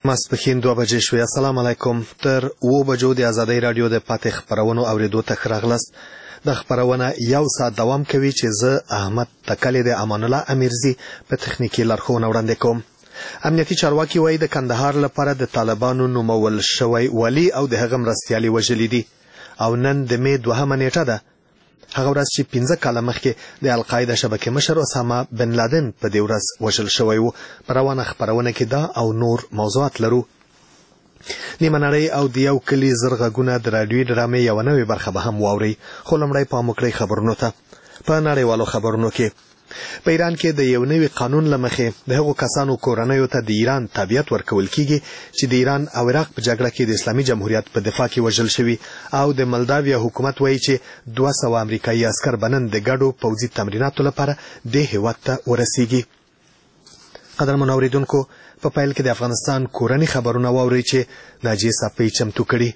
ماسپښین 2 بجې شوې. السلام علیکم. تر 2 بجو د ازادۍ رادیو د پاتې خبرونو اوریدو ته ښه راغلاست. د خبرونه یو ساعت دوام کوي چې زه احمد تکلی د امان الله امیرزي په تخنیکي لارښوونه وړاندې کوم. امنیتي چارواکي وایي د کندهار لپاره د طالبانو نومول شوی والي او د هغه مرستیالي وژلي دي او نن د مې 2 نیټه ده، هغه ورځ چې 15 کاله مخکې د القاعده شبکې مشر اسامه بن لادن په دې ورځ وژل شوی و. په روانه خبرونه کې دا او نور موضوعات لرو. نیمه نړۍ او د یو کلي زر غږونه د راډیوي ډرامې یوه نوې برخه به هم واورئ، خو لومړی پام وکړئ خبرونو ته. په نړیوالو خبرونو کې په ایران کې د یو نوي قانون له مخې د هغو کسانو کورنیو ته د ایران تابعیت ورکول کیږي چې د ایران او عراق په جګړه کې د اسلامي جمهوریت په دفاع کې وژل شوي، او د مالداویا حکومت وایي چې 200 امریکایي عسکر به نن د ګډو پوځي تمریناتو لپاره دې هېواد ته ورسیږي. قدرمنو اورېدونکو، په پیل کې د افغانستان کورني خبرونه واورئ چې ناجیه صافۍ چمتو کړي.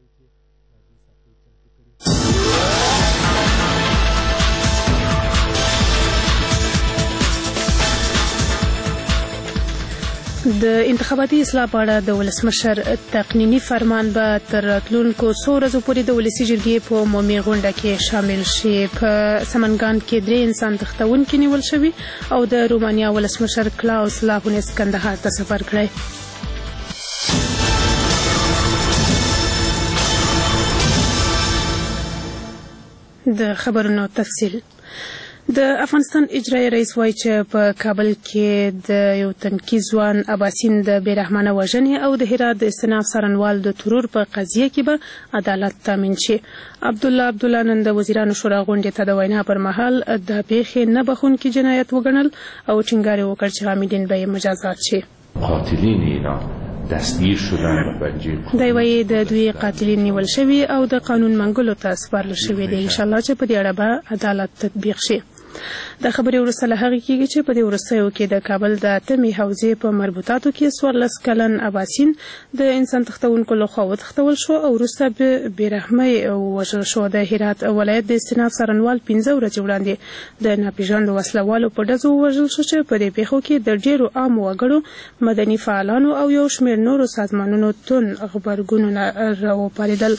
د انتخاباتي اصلاح په اړه د ولسمشر تقنیني فرمان به تر راتلونکو څو ورځو پورې د ولسي جرګې په عمومي غونډه کې شامل شي. په سمنګان کې 3 انسان تښتونکي نیول شوي او د رومانیا ولسمشر کلاوس لاهونیس کندهار ته سفر کړی. د خبرونو تفصیل. د افغانستان اجرایي رئیس وایي چې په کابل کې د یو تنکي ځوان اباسین د بېرحمانه وژنې او د هرات د استناف څارنوال د ترور په قضیه کې به عدالت تامین شي. عبدالله نن د وزیرانو شورا غونډې ته د وینا پر مهال د پیښې نه بخښونکي جنایت وګڼل او ټینګار یې وکړ چې حاملین به یې مجازات شي. قاتلین اینا دستگیر شدن دی وایي د دوی قاتلین نیول شوي او د قانون منګولو ته سپارل شوي دي. انشاءالله چې په دې اړه به عدالت تطبیق شي. د خبرې وروسته له هغې کېږي چې په دې وروستیو کې د کابل د اتمې حوزې په مربوطاتو کې 14 کلن اباسین د انسان تښتونکو لخوا وتښتول شو او وروسته بېرحمۍ وژل شو. د هرات ولایت د استناف څارنوال 15 ورځې وړاندې د ناپېژاندو وسلوالو په ډزو ووژل شو چې په دې پیښو کې د ډېرو عامو وګړو، مدني فعالانو او یو شمېر نورو سازمانونو توند غبرګونونه راوپارېدل.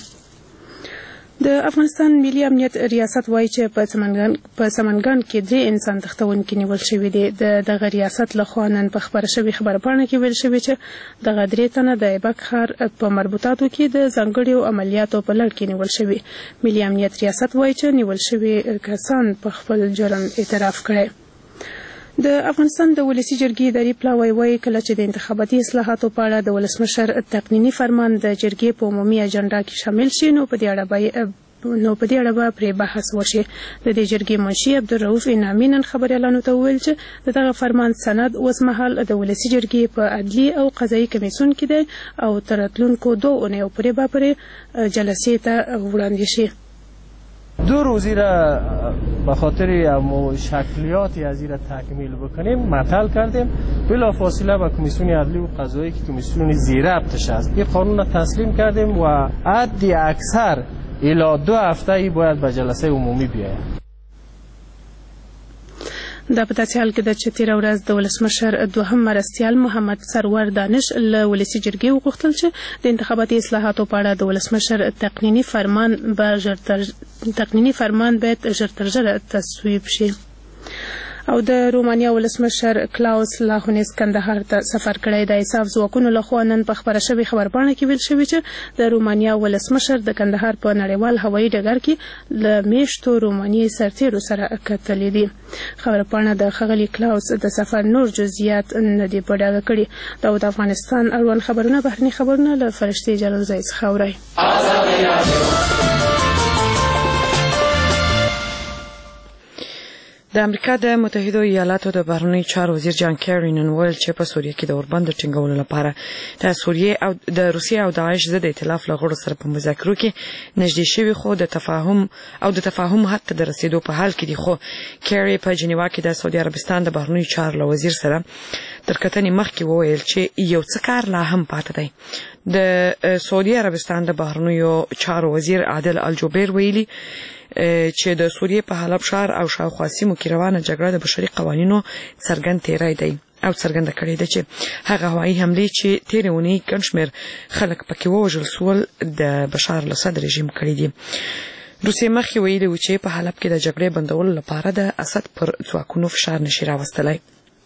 د افغانستان ملي امنیت ریاست وایي چې په سمنګان کې 3 انسان تښتونکي نیول شوي دي. دغه ریاست لخوا نن په خپره شوې خبرپاڼه کې ویل شوي چې دغه 3 تنه د ایبک ښار په مربوطاتو کې د ځانګړو عملیاتو په لړ کې نیول شوي. ملي امنیت ریاست وایي چې نیول شوي کسان په خپل جرم اعتراف کړی. د افغانستان د ولسي جرګې اداري پلاوی وایي کله چې د انتخاباتي اصلاحاتو په اړه د ولسمشر تقنیني فرمان د جرګې په عمومي اجنډا کې شامل شي نو په دې اړه به پرې بحث وشي. د دې جرګې منشي عبدالرؤف انعامي نن خبریالانو ته وویل چې دغه فرمان سند اوسمهال د ولسي جرګې په عدلي او قضایي کمیسیون کې دی او تر راتلونکو 2 اونیو پورې به پرې جلسې ته وړاندې شي. 2 روزی را به خاطر شکلیاتی از این را تکمیل بکنیم معطل کردیم. بلافاصله به کمیسیون عدلی و قضایی که کمیسیون زیربطش است این قانون را تسلیم کردیم و حدی اکثر الی 2 هفته ای باید به جلسه عمومی بیاید. دا په داسې حال کې ده چې تېره ورځ د ولسمشر دوهم مرستیال محمد سرور دانش له ولسي جرګې وغوښتل چې د انتخاباتي اصلاحاتو په اړه د ولسمشر تقنیني فرمان باید ژر تر ژره تصویب شي. او د رومانیا ولسمشر کلاوس لاهونیس کندهار ته سفر کړی. د انصاف ځواکونو لخوا نن په خپره شوې خبرپاڼه کې ویل شوي چې د رومانیا ولسمشر د کندهار په نړیوال هوایي ډګر کې له میاشتو رومانیې سرتیرو سره کتلې دي. خبرپاڼه د ښاغلي کلاوس د سفر نور جزئیات نه دي په ډاګه کړي. دا د افغانستان اړوند خبرونه بهرني خبرونه له فرشتې جلالزی څخه اورئ. د امریکا د متحده ایالاتو د بهرنیو چارو وزیر جان کیری نن وویل چې په سوریه کې د اوربند ټینګولو لپاره د سوریه او د روسیې او داعش ضد ائتلاف له غړو سره په مذاکرو کې نږدې شوي خو د تفاهم حد ته د رسیدو په حال کې دي. خو کیری په جنیوا کې د سعودي عربستان د بهرنیو چارو وزیر سره تر کتنې مخکې وویل چې یو څه کار لا هم پاتې دی. د سعودي عربستان د بهرنیو چارو وزیر عادل الجبیر ویلي چې د سوریې په حلب ښار او شاوخوا سیمو کې روانه جګړه د بشري قوانینو څرګند تیری دی. او څرګنده کړې ده چې هغه هوایي حملې چې تیرې اونۍ ګڼ شمېر خلک پکې ووژل سول د بشار الاسد رژیم کړي دي. روسیې مخکې ویلي و چې په حلب کې د جګړې بندولو لپاره د اسد پر ځواکونو فشار نشي راوستلی.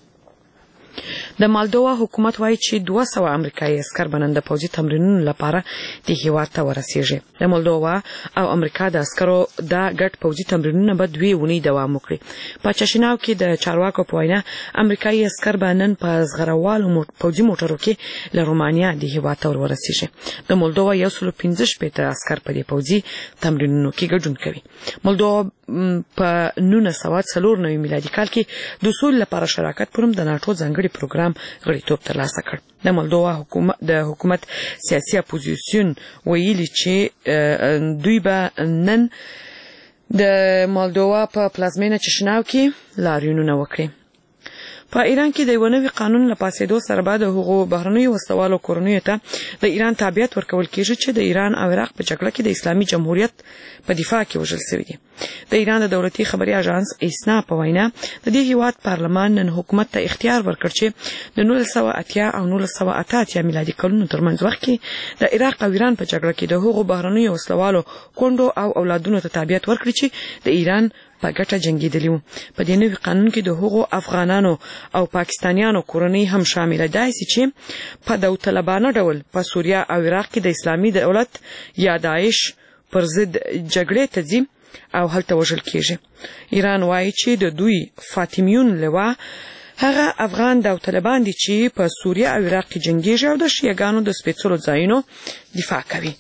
د مالدووا حکومت وایي چې 200 امریکایي عسکر به نن د پوځي تمرینونو لپاره د هیواد ته ورسیږي. د مالدووا او امریکا د عسکرو د ګډ پوځي تمرینونه به 2 اونۍ دوام وکړي. په چشناو کې د چارواکو په وینا امریکایي عسکر به نن په زغروالو پوځي موټرو کې له رومانیا د هیواد ته ورسیږي. د مالدووا 115 عسکر په دې پوځي تمرینونو کې ګډون کوي. مالدووا په 1994 میلادي کال کې د سولې لپاره شراکت پرم د ناتو ځانګړي پروګرام غړیتوب ترلاسه کړ. د مالدووا حکومت سیاسي اپوزیسیون ویلي چې دوی به نن د مالدووا په پلازمینه چشناو کې لاریونونه وکړي. په ایران کې د یو نوي قانون له پاسېدو سره به د هغو بهرنیو وسوالو کورنیو ته د ایران تابعیت ورکول کېږي چې د ایران او عراق په جګړه کې د اسلامي جمهوریت په دفاع کې وژل شوي دي. د ایران د دولتي خبري اژانس ایسنا په وینا د دې هیواد پارلمان نن حکومت ته اختیار ورکړ چې د 1980 او 1988 میلادي کلونو ترمنځ وخت کې د عراق او ایران په جګړه کې د هغو بهرنیو وسوالو کونډو او اولادونو ته تابعیت ورکړي چې د ایران په ګټه جنگیدلی وو. په دې نوي قانون کې د هغو افغانانو او پاکستانیانو کورنۍ هم شامل دي چې په داوطلبانه ډول په سوریه او عراق کې د اسلامي دولت یا داعش پر ضد جګړې ته ځي او هلته وژل کېږي. ایران وایي چې د دوی فاطمیون لوا هغه افغان داوطلبان دي چې په سوریه او عراق کې جنگیږي او د شیعاګانو د سپېڅلو ځایونو دفاع کوي.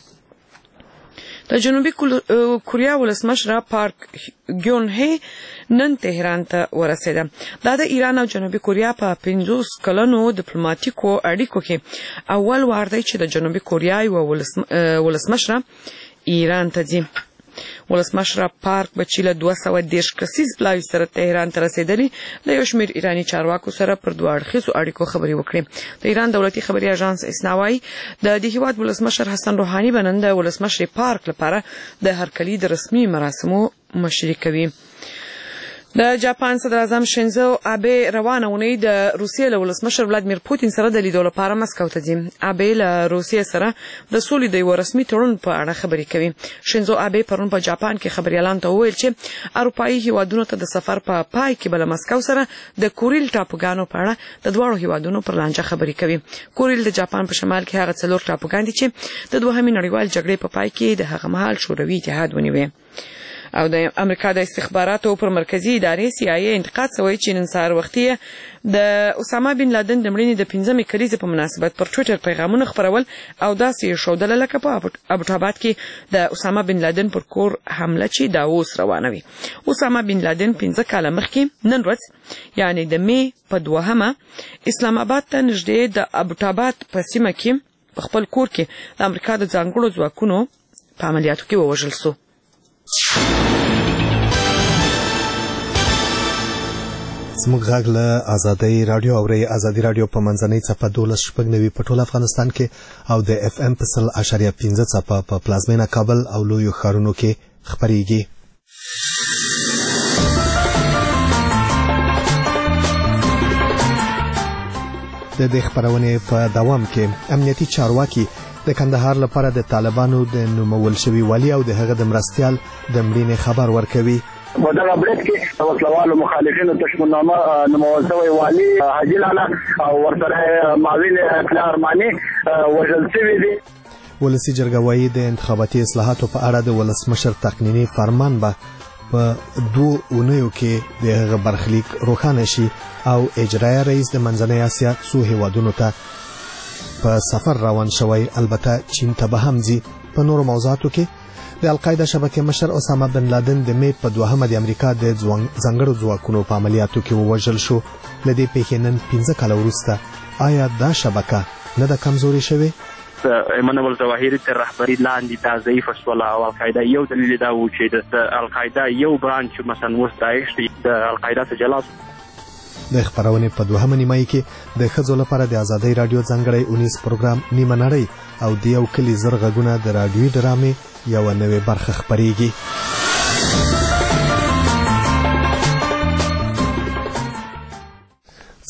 د جنوبي کوریا ولسمشر پارک ګیون هی نن تهران ته ورسېده. دا د ایران او جنوبي کوریا په 50 کلنو ډیپلوماټیکو اړیکو کې اول وار دی چې د جنوبي کوریا یو ولسمشر ایران ته ځي. ولسمشر پارک به چې له 210 کسیز پلاوي سره تهران ته رسېدلی د یو شمېر ایراني چارواکو سره پر دوه اړخیزو اړیکو خبرې وکړې. د ایران دولتي خبري اژانس ایسنا وایي د دې هیواد ولسمشر حسن روحاني به نن د ولسمشر پارک لپاره د هرکلي د رسمي مراسمو مشري کوي. د جاپان صدر اعظم شینزو آبه روانه اونۍ د روسیې له ولسمشر ولادمیر پوتین سره د لیدو لپاره مسکو ته ځي. آبه له روسیې سره د سولې د یو رسمي تړون په اړه خبرې کوي. شینزو آبه پرون په جاپان کې خبريالان ته وویل چې اروپایي هیوادونو ته د سفر په پای کې بل مسکو سره د کوریل ټاپوګانو په اړه د دوه هیوادونو پر لانجه خبرې کوي. کوریل د جاپان په شمال کې هغه 4 ټاپوګان دي چې د دوهمې نړیوال جګړې په پای کې د هغه مهال شوروي اتحاد ونیوي. او د امریکا د استخباراتو پر مرکزی ادارې CIA انتقاد شوی چې نن سهار وختي د اسامه بن لادن د مړینې د 15مې کلیزې په مناسبت پر ټوئیټر پیغامونه خپرول او داسې شودل لکه په ابوټاباد کې د اسامه بن لادن پر کور حمله چې دا اوس روانه وي. اسامه بن لادن 15 کاله مخکې نن ورځ یعنی د می په 2 اسلام آباد ته نږدې د ابوټاباد په سیمه کې په خپل کور کې د امریکا د ځانګړو ځواکونو په عملیاتو کې ووژل شو. زموږ غږ له ازادۍ رادیو اوري. ازادۍ رادیو په منځنۍ څپه 12.9 په ټول افغانستان کې او د FM په 0.5 څپه په پلازمینه کابل او لویو ښارونو کې خبريږي. د دې خبرونه په دوام کې امنیتي چارواکي د کندهار لپاره د طالبانو د نومول شوی والی او د هغه د مرستيال د مړینې خبر ورکوي. ودغه بریټ کې وسلوالو مخالفینو تشمنامه نومول شوی والی حاجی لالا او ورسره معاون کلارمانی وژل شوی دي. ولسی جرګه وايي د انتخاباتي اصلاحاتو په اړه د ولسمشر تقنینی فرمان به په 2 اونیو کې د هغه برخلیک روښانه شي او اجرایي رئیس د منځنۍ اسیا څو هیوادونو ته په سفر روان شوی. البته چین ته به هم ځي. په نورو موضوعاتو کې د القاعده شبکې مشر اسامه بن لادن د می په 2 د امریکا د ځانګړو ځواکونو په عملیاتو کې ووژل شو. لدې پیښې نن 15 کال وروسته آیا دا شبکه نه د کمزوري شوه؟ ایمانوئل ظواهری تر رهبری لاندې دا ضعیف شول او القاعده یو دلیل دا و چې د القاعده یو برانچ مثلا وس داعش د القاعده څخه جلا. د خبرونه په 2 نیمایي کې د خځو لپاره د ازادۍ رادیو ځانګړی 19 پروګرام نیمه نړۍ او د یو کلی زرغونه د رادیوي ډرامې یو نوې برخه خبريږي.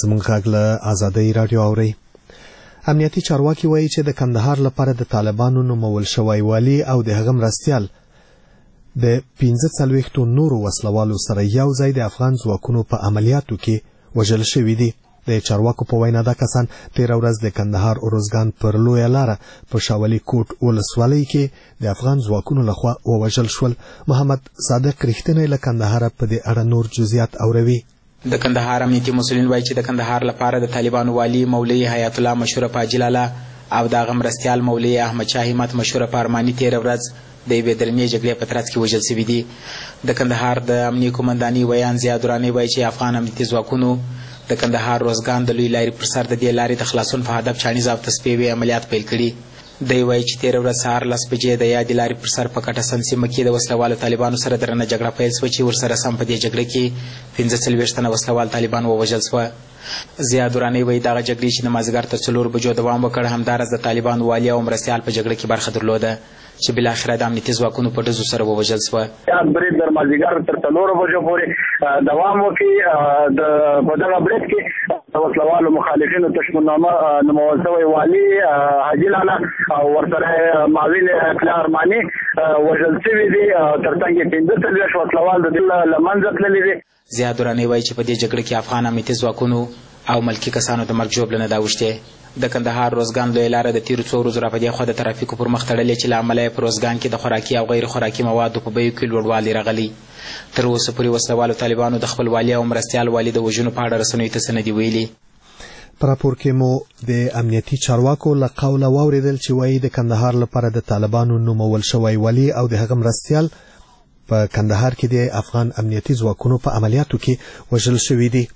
زموږ غږ له آزادۍ رادیو اورئ. امنیتي چارواکي وایي چې د کندهار لپاره د طالبانو نومول شوی والي او د هغه مرستیال د 45 نورو وسلوالو سره یو ځای د افغان ځواکونو په عملیاتو کې وژل شوي دي. د چارواکو په وینا دا کسان تېره ورځ د کندهار اروزګان پر لویه لاره په شاولي کوټ ولسوالۍ کې د افغان ځواکونو لخوا ووژل شول. محمد صادق رښتینی له کندهاره په دې اړه نور جزئیات اوروي. د کندهار امنیتي مسؤلین وایي چې د کندهار لپاره د طالبانو والي مولوي حیات الله مشهور په جلاله او د هغه مرستیال مولوي احمد شاه همت مشهور په ارماني تېره ورځ د یوې درنې جګړې په ترڅ کې وژل شوي دي. د کندهار د امنیه قومنداني ویان زیاد دراني وایي چې افغان امنیتي ځواکونو د کندهار روزګان د لوی لارې پر سر د دې لارې د خلاصون په هدف چانیز او تصفیوي عملیات پیل کړي. دی وایي چې تېره ورځ سهار 10 بجې د یادې لارې پر سر په کټسن سیمه کې د وسلوالو طالبانو سره درنه جګړه پیل شوه چې ورسره سم په دې جګړه کې 45 تنه وسلوال طالبان ووژل شوه. زیاد دراني وایي دغه جګړې چې د مازدیګر تر 4 بجو دوام وکړ همداراز د طالبانو والي او مرستیال په جګړه کې برخه درلوده چې بالاخره د امنیتي ځواکونو په ډزو سره ووژل شوه. برید در مازدیګر تر 4 بجو پورې دوام وکړي. په دغه برید کې د وسلوالو مخالفینو تشمنامه نومول شوی والي حاجي لالا او ورسره معاون اقلا ارماني وژل شوي دي. ترڅنګ یې 45 وسلوال د دې له منځه تللي دي. زیاد دراني وایي چې په دې جګړه کې افغان امنیتي ځواکونو او ملکي کسانو د مرګ ژوبله نه ده اوښتې. د کندهار روزګان لویه لاره د تېرو 2 ورځو راپدې خوا د ترافیکو پر مخ تړلې چې له امله یې په روزګان کې د خوراکي او غیر خوراکي موادو په بیو کې لوړوالی راغلی. تر اوسه پورې وسلوالو طالبانو د خپل والي او مرستیال والي د وژنو په اړه رسنیو ته څه نه دي ویلي. په راپور کې مو د امنیتي چارواکو له قوله واورېدل چې وایي د کندهار لپاره د طالبانو نومول شوی والي او د هغه مرستیال په کندهار کې د افغان امنیتي ځواکونو په عملیاتو کې وژل شوي دي.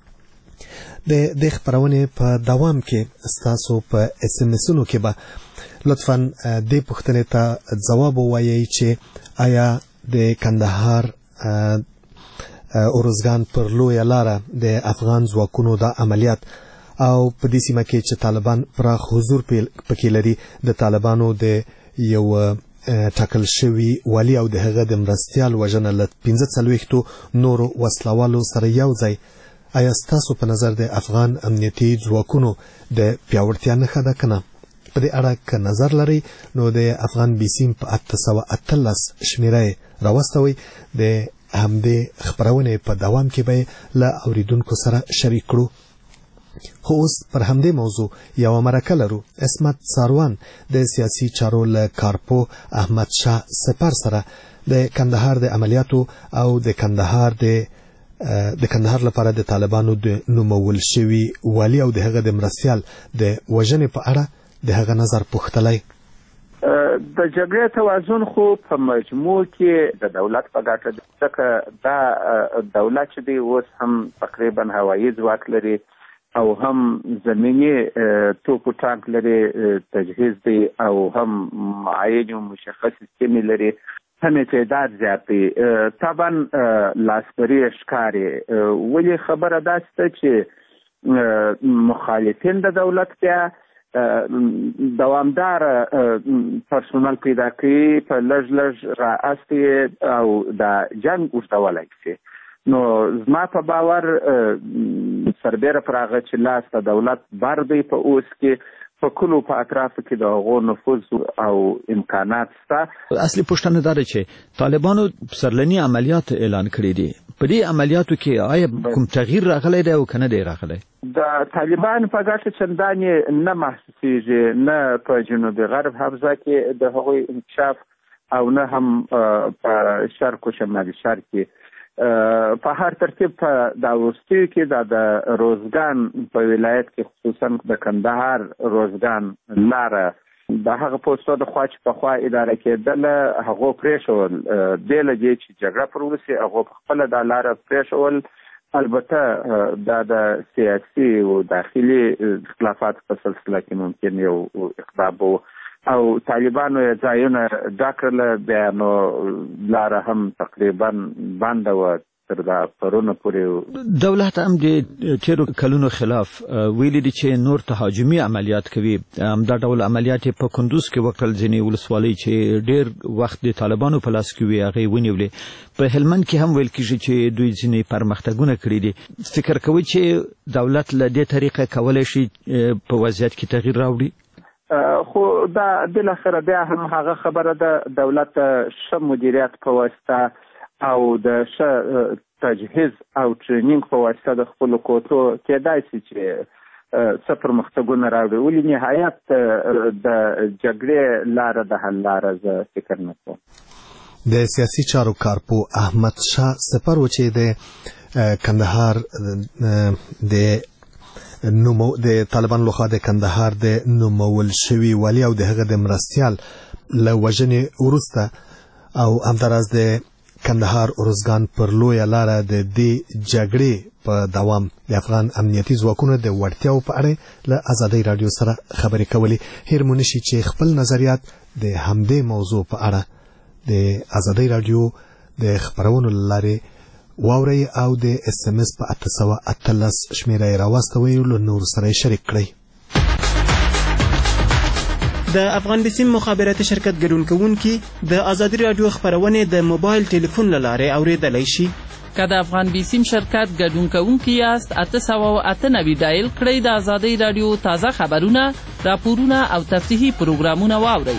د دې خبرونه په دوام کې ستاسو په SMS-ونو کې به لطفاً د پوښتنې ته ځواب ووایئ چې آیا د کندهار اروزګان پر لویه لاره د افغان ځواکونو د عملیات او په دې سیمه کې چې طالبان پراخ حضور پکې لري د طالبانو د یو ټاکل شوی والي او د هغه د مرستیال وژنه له 45 نورو وسلوالو سره یو ځای آیا ستاسو په نظر د افغان امنیتي ځواکونو د پیاوړتیا نښه ده که نه؟ په دې اړه که نظر لرئ نو د افغان بیسیم په 813 شمیره راوستوئ. د همدې خبرونې په دوام کې به له اوریدونکو سره شریک کړو. خو اوس پر همدې موضوع یو مرکه لرو. اسمت ساروان د سیاسي چارو له کارپو احمد شاه سپر سره د کندهار د عملیاتو او د کندهار لپاره د طالبانو د نومول شوي والي او د هغه د مرستیال د وژنې په اړه د هغه نظر پوښتلی. د جګړې توازن خو په مجموع کې د دولت په ګټه ده، ځکه دا دولت چې دی اوس هم تقریبا هوایي ځواک لري او هم زمینی توپو ټانک لري، تجهیز دی او هم معین و مشخص سیستمی لري، هم تعداد زیات دی. طبعا لاسبری ښکاري. ولې خبره داسې ده چې مخالفین د دولت بیا دوامدار پرسونل پیدا کوي، په لږ لږ را استي او د جنگ اوږدولی شي. نو زما په باور سربیره پر هغه چې لاس د دولت بر دی په اوس کې په کلو په اطرافو کې د هغو نفوذ او امکانات شته. اصلي پوښتنه دا ده چې طالبانو سرلني عملیات اعلان کړي دي. په دې عملیاتو کې آیا کوم تغییر راغلی دی او که نه دی راغلی؟ د طالبان په ګټه چندانې نه محسوسېږي، نه په جنوبي غرب حوزه کې د هغوی انکشاف او نه هم په شرق و شمالي شرق کې. په هر ترتیب په دا وروستیو کې د روزګان په ولایت کې خصوصا د کندهار روزګان لاره د هغه پوستو د خوا چې په خوا اداره کېدله هغو پرېښول، بې له دې چې جګړه پر وسي هغو په خپله دا لاره پرېښول. البته دا د سیاسي او داخلي اختلافاتو په سلسله کې ممکن یو اقدام و او طالبانو یې ځایونه ډک کړله، بیا نو لاره هم تقریبا بنده وه، تر دا پرونه پورې دولت هم د تیرو کلونو خلاف ویلي دي چې نور تهاجمي عملیات کوي. همدا ډول عملیات په کندوز کې وکړل، ځینې ولسوالۍ چې ډېر وخت د طالبانو په لاس کې وي هغې ونیولې. په هلمند کې هم ویل کېږي چې دوی ځینې پرمختګونه کړي دي. فکر کوئ چې دولت له دې طریقه کولی شي په وضعیت کې تغییر راوړي؟ خو دا بالاخره بیا هم هغه خبره ده، دولت ښه مدیریت په واسطه او د ښه تجهیز او ټرینینګ په واسطه د خپلو کوټو کېدای شي چې څه پرمختګونه راوړي. ولې نهایت د جګړې لاره د حل لاره زه فکر نه کوم. د سیاسي چارو کارپو احمد شاه سپر و چې د کندهار د طالبان لخوا د کندهار د نومول شوي والي او د هغه د مرستیال له وژنې وروسته او همداراز د کندهار ارزګان پر لویه لاره د دې جګړې په دوام د افغان امنیتي ځواکونو د وړتیاو په اړه له ازادۍ راډیو سره خبرې کولې. هیر مو نشي چې خپل نظریات د همدې موضوع په اړه د ازادۍ راډیو د خبرونو له لارې واورئ او د SMS په 813 شمیره یې راواستوئ او له نورو سره یې شریک کړئ. د افغان بیسیم مخابراتي شرکت ګډون کوونکي د ازادي راډیو خبرونه د موبایل ټلیفون له لارې اوریدلای شي. که د افغان بیسیم شرکت ګډون کوونکي یاست 898 ډایل کړئ د ازادي راډیو تازه خبرونه، راپورونه او تفریحي پروګرامونه واورئ.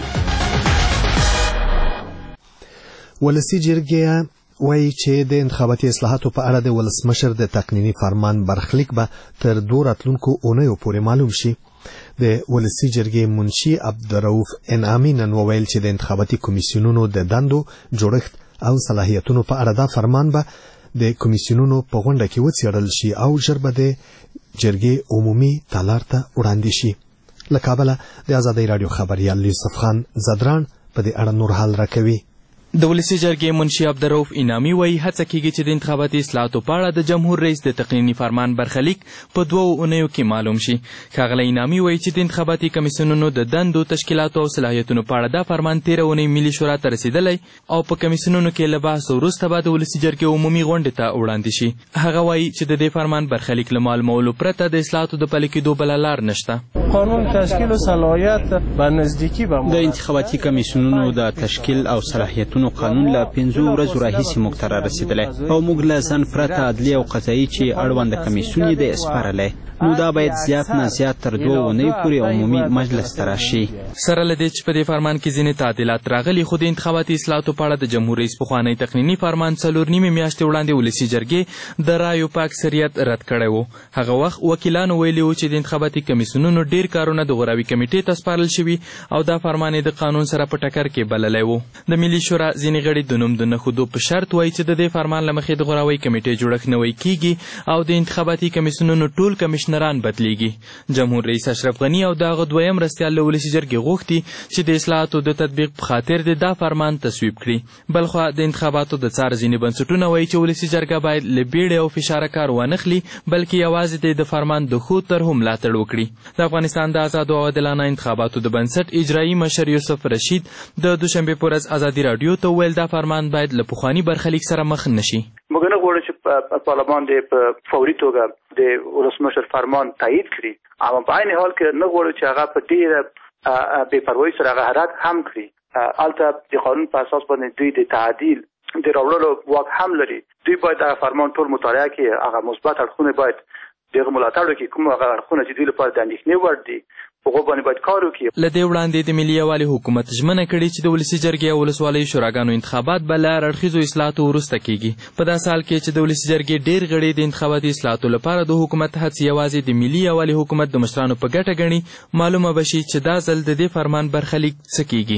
ولسی جرګه وایي چې د انتخاباتي اصلاحاتو په اړه د ولسمشر د تقنیني فرمان برخلیک به تر 2 راتلونکو اونیو پورې معلوم شي. د ولسی جرګې منشي عبدالرؤف انعامي نن وویل چې د انتخاباتي کمیسیونونو د دندو، جوړښت او صلاحیتونو په اړه دا فرمان به د کمیسیونونو په غونډه کې وڅېړل شي او ژر به د جرګې عمومي تالار ته وړاندې شي. له کابله د ازادۍ راډیو خبریال یوسف خان زدران په دې اړه نور حال راکوي. د ولسی جرګې منشي عبدالرؤف انعامي وایي هڅه کیږي چې د انتخاباتي اصلاحاتو په اړه د جمهور رئیس د تقنیني فرمان برخلیک په 2 اونیو کې معلوم شي. ښاغلی انعامي وایي چې د انتخاباتي کمیسیونونو د دندو، تشکیلاتو او صلاحیتونو په اړه دا فرمان 13 اونۍ ملي شورا ته رسیدلی او په کمیسیونونو کې له بحث وروسته به د ولسي جرګې عمومي غونډې ته وړاندې شي. هغه وایي چې د دې فرمان برخلیک له معلومولو پرته د اصلاحاتو د پلي کېدو بله لار نشته. قانون تشکیل و صلاحیت به نزدیکی به د انتخاباتي کمیسیونونو د تشکیل او صلاحیتونو قانون له 5 ورځو راهیسې موږ ته رارسېدلی او موږ له ځان پرته عدلي او قضایي چې اړونده کمیسیون یې دی سپارلی، نو دا باید زیات نه زیات تر 2 اونیو پورې عمومي مجلس ته راشي. سره له دې چې په دې فرمان کې ځینې تعدیلات راغلي، خو د انتخاباتي اصلاحاتو په اړه د جمهور رئیس پخوانی تقنیني فرمان 4 نیمې میاشتې وړاندې ولسي جرګې د رایو په اکثریت رد کړی و. هغه وخت وکیلانو ویلي و چې د انتخاباتي کمیسیونونو ډیر کارونه د غوراوي کمیټې ته سپارل شوي او دا فرمان د قانون سره په ټکر کې بللی و. د ملي شورا ځینې غړي د نوم د نښودو په شرط وایي چې د دې فرمان له مخې د غوراوي کمیټې جوړښت نوی کیږي او د انتخاباتي کمیسیونونو ټول کمیشنران بدلیږي. جمهور رئیس اشرف غني او دغه دویم مرستیال له ولسي جرګې غوښتي چې د اصلاحاتو د تطبیق په خاطر د دا فرمان تصویب کړي. بلخوا د انتخاباتو د څار ځینې بنسټونه وایي چې ولسي جرګه باید له بیړې او فشاره کار وانخلي، بلکې یوازې د فرمان د ښو طرحو ملاتړ وکړي. د افغانستان د ازادو او عادلانه انتخاباتو د بنسټ اجرایي مشر یوسف رشید د دوشنبې په ورځ ازادي راډیو ته وویل دا فرمان باید له پخواني برخلیک سره مخ نشي. موږ نه غواړو چې پارلمان په فوري توګه د ولسمشر فرمان تایید کړي، اما په عین حال کې نه غواړو چې هغه په ډېره بې پروایۍ سره هغه رد هم کړي. هلته د قانون په اساس باندې دوی د تعدیل د راوړلو واک هم لري. دوی باید هغه فرمان ټول مطالعه کړي، هغه مثبت اړخونه باید دغه ملاتړ وکړي، کوم هغه اړخونه چې دوی لپاره د اندېښنې وړ دي هغو باندې باید کار وکړي. له دې وړاندې د ملي یووالي حکومت ژمنه کړې چې د ولسي جرګې او ولسوالیو شوراګانو انتخابات به له هر اصلاحاتو وروسته کیږي. په داسې حال کې چې د ولسي جرګې ډېر غړي د انتخاباتي اصلاحاتو لپاره د حکومت هڅې یوازې د ملي یووالي حکومت د مشرانو په ګټه ګڼي، معلومه به شي چې دا ځل د دې فرمان برخلیک څه کیږي.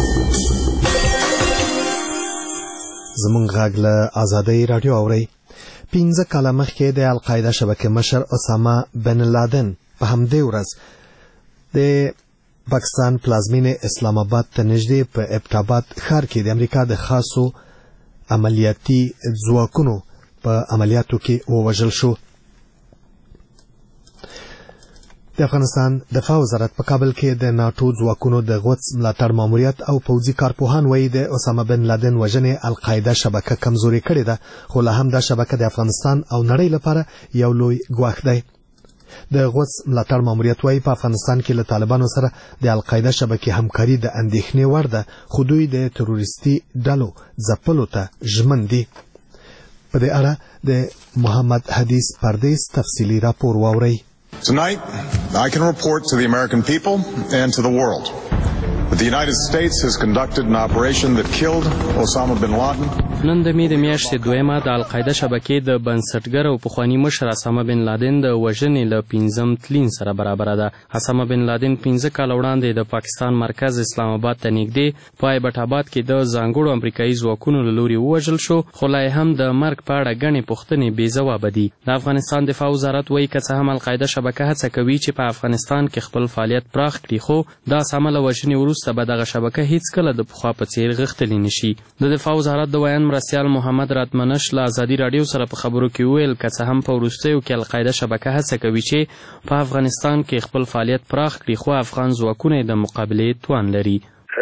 زمونږ غږ له ازادۍ راډیو اورئ. 15 کاله مخکې د القاعده شبکې مشر اسامه بن لادن په همدې ورځ د پاکستان پلازمینه اسلام آباد ته نږدې په ابټاباد ښار کې د امریکا د خاصو عملیاتي ځواکونو په عملیاتو کې ووژل شو. د افغانستان دفاع وزارت په کابل کې د ناتو ځواکونو د غوڅ ملاتړ ماموریت او پوځي کارپوهان وایي د اسامه بن لادن وژنې القاعده شبکه کمزوري کړې ده، خو لا هم دا شبکه د افغانستان او نړۍ لپاره یو لوی ګواښ دی. د غوڅ ملاتړ ماموریت وایي په افغانستان کې له طالبانو سره د القاعده شبکې همکاري د اندېښنې وړ ده، خو دوی د تروریستي ډلو ځپلو ته ژمن دي. په دې اړه د محمد حدیث پردیس تفصیلي راپور واورئ. Tonight, I can report to the American people and to the world that the United States has conducted an operation that killed Osama bin Laden. نن د مې د میاشتې دویمه د القاعده شبکې د بنسټګر او پخواني مشر اسامه بن لادن د وژنې له 5م تلین سره برابره ده. اسامه بن لادن 15 کال وړاندې د پاکستان مرکز اسلام آباد ته نږدې په ایبټ آباد کې د ځانګړو امریکایي ځواکونو له لوري ووژل شو، خو لا هم د مرګ په اړه ګڼې پوښتنې بې ځوابه دي. د افغانستان دفاع وزارت وایي که څه هم القاعده شبکه هڅه کوي چې په افغانستان کې خپل فعالیت پراخ کړي، خو د اسامه له وژنې وروسته به دغه شبکه هیڅکله د پخوا په څیر غښتلې نشي. د دفاع وزارت د ویان مرستیال محمد راتمنش له ازادي راډیو سره په خبرو کې وویل که څه هم په وروستیو کې القاعده شبکه هڅه کوي چې په افغانستان کې خپل فعالیت پراخ کړي، خو افغان ځواکونه د مقابلې توان لري.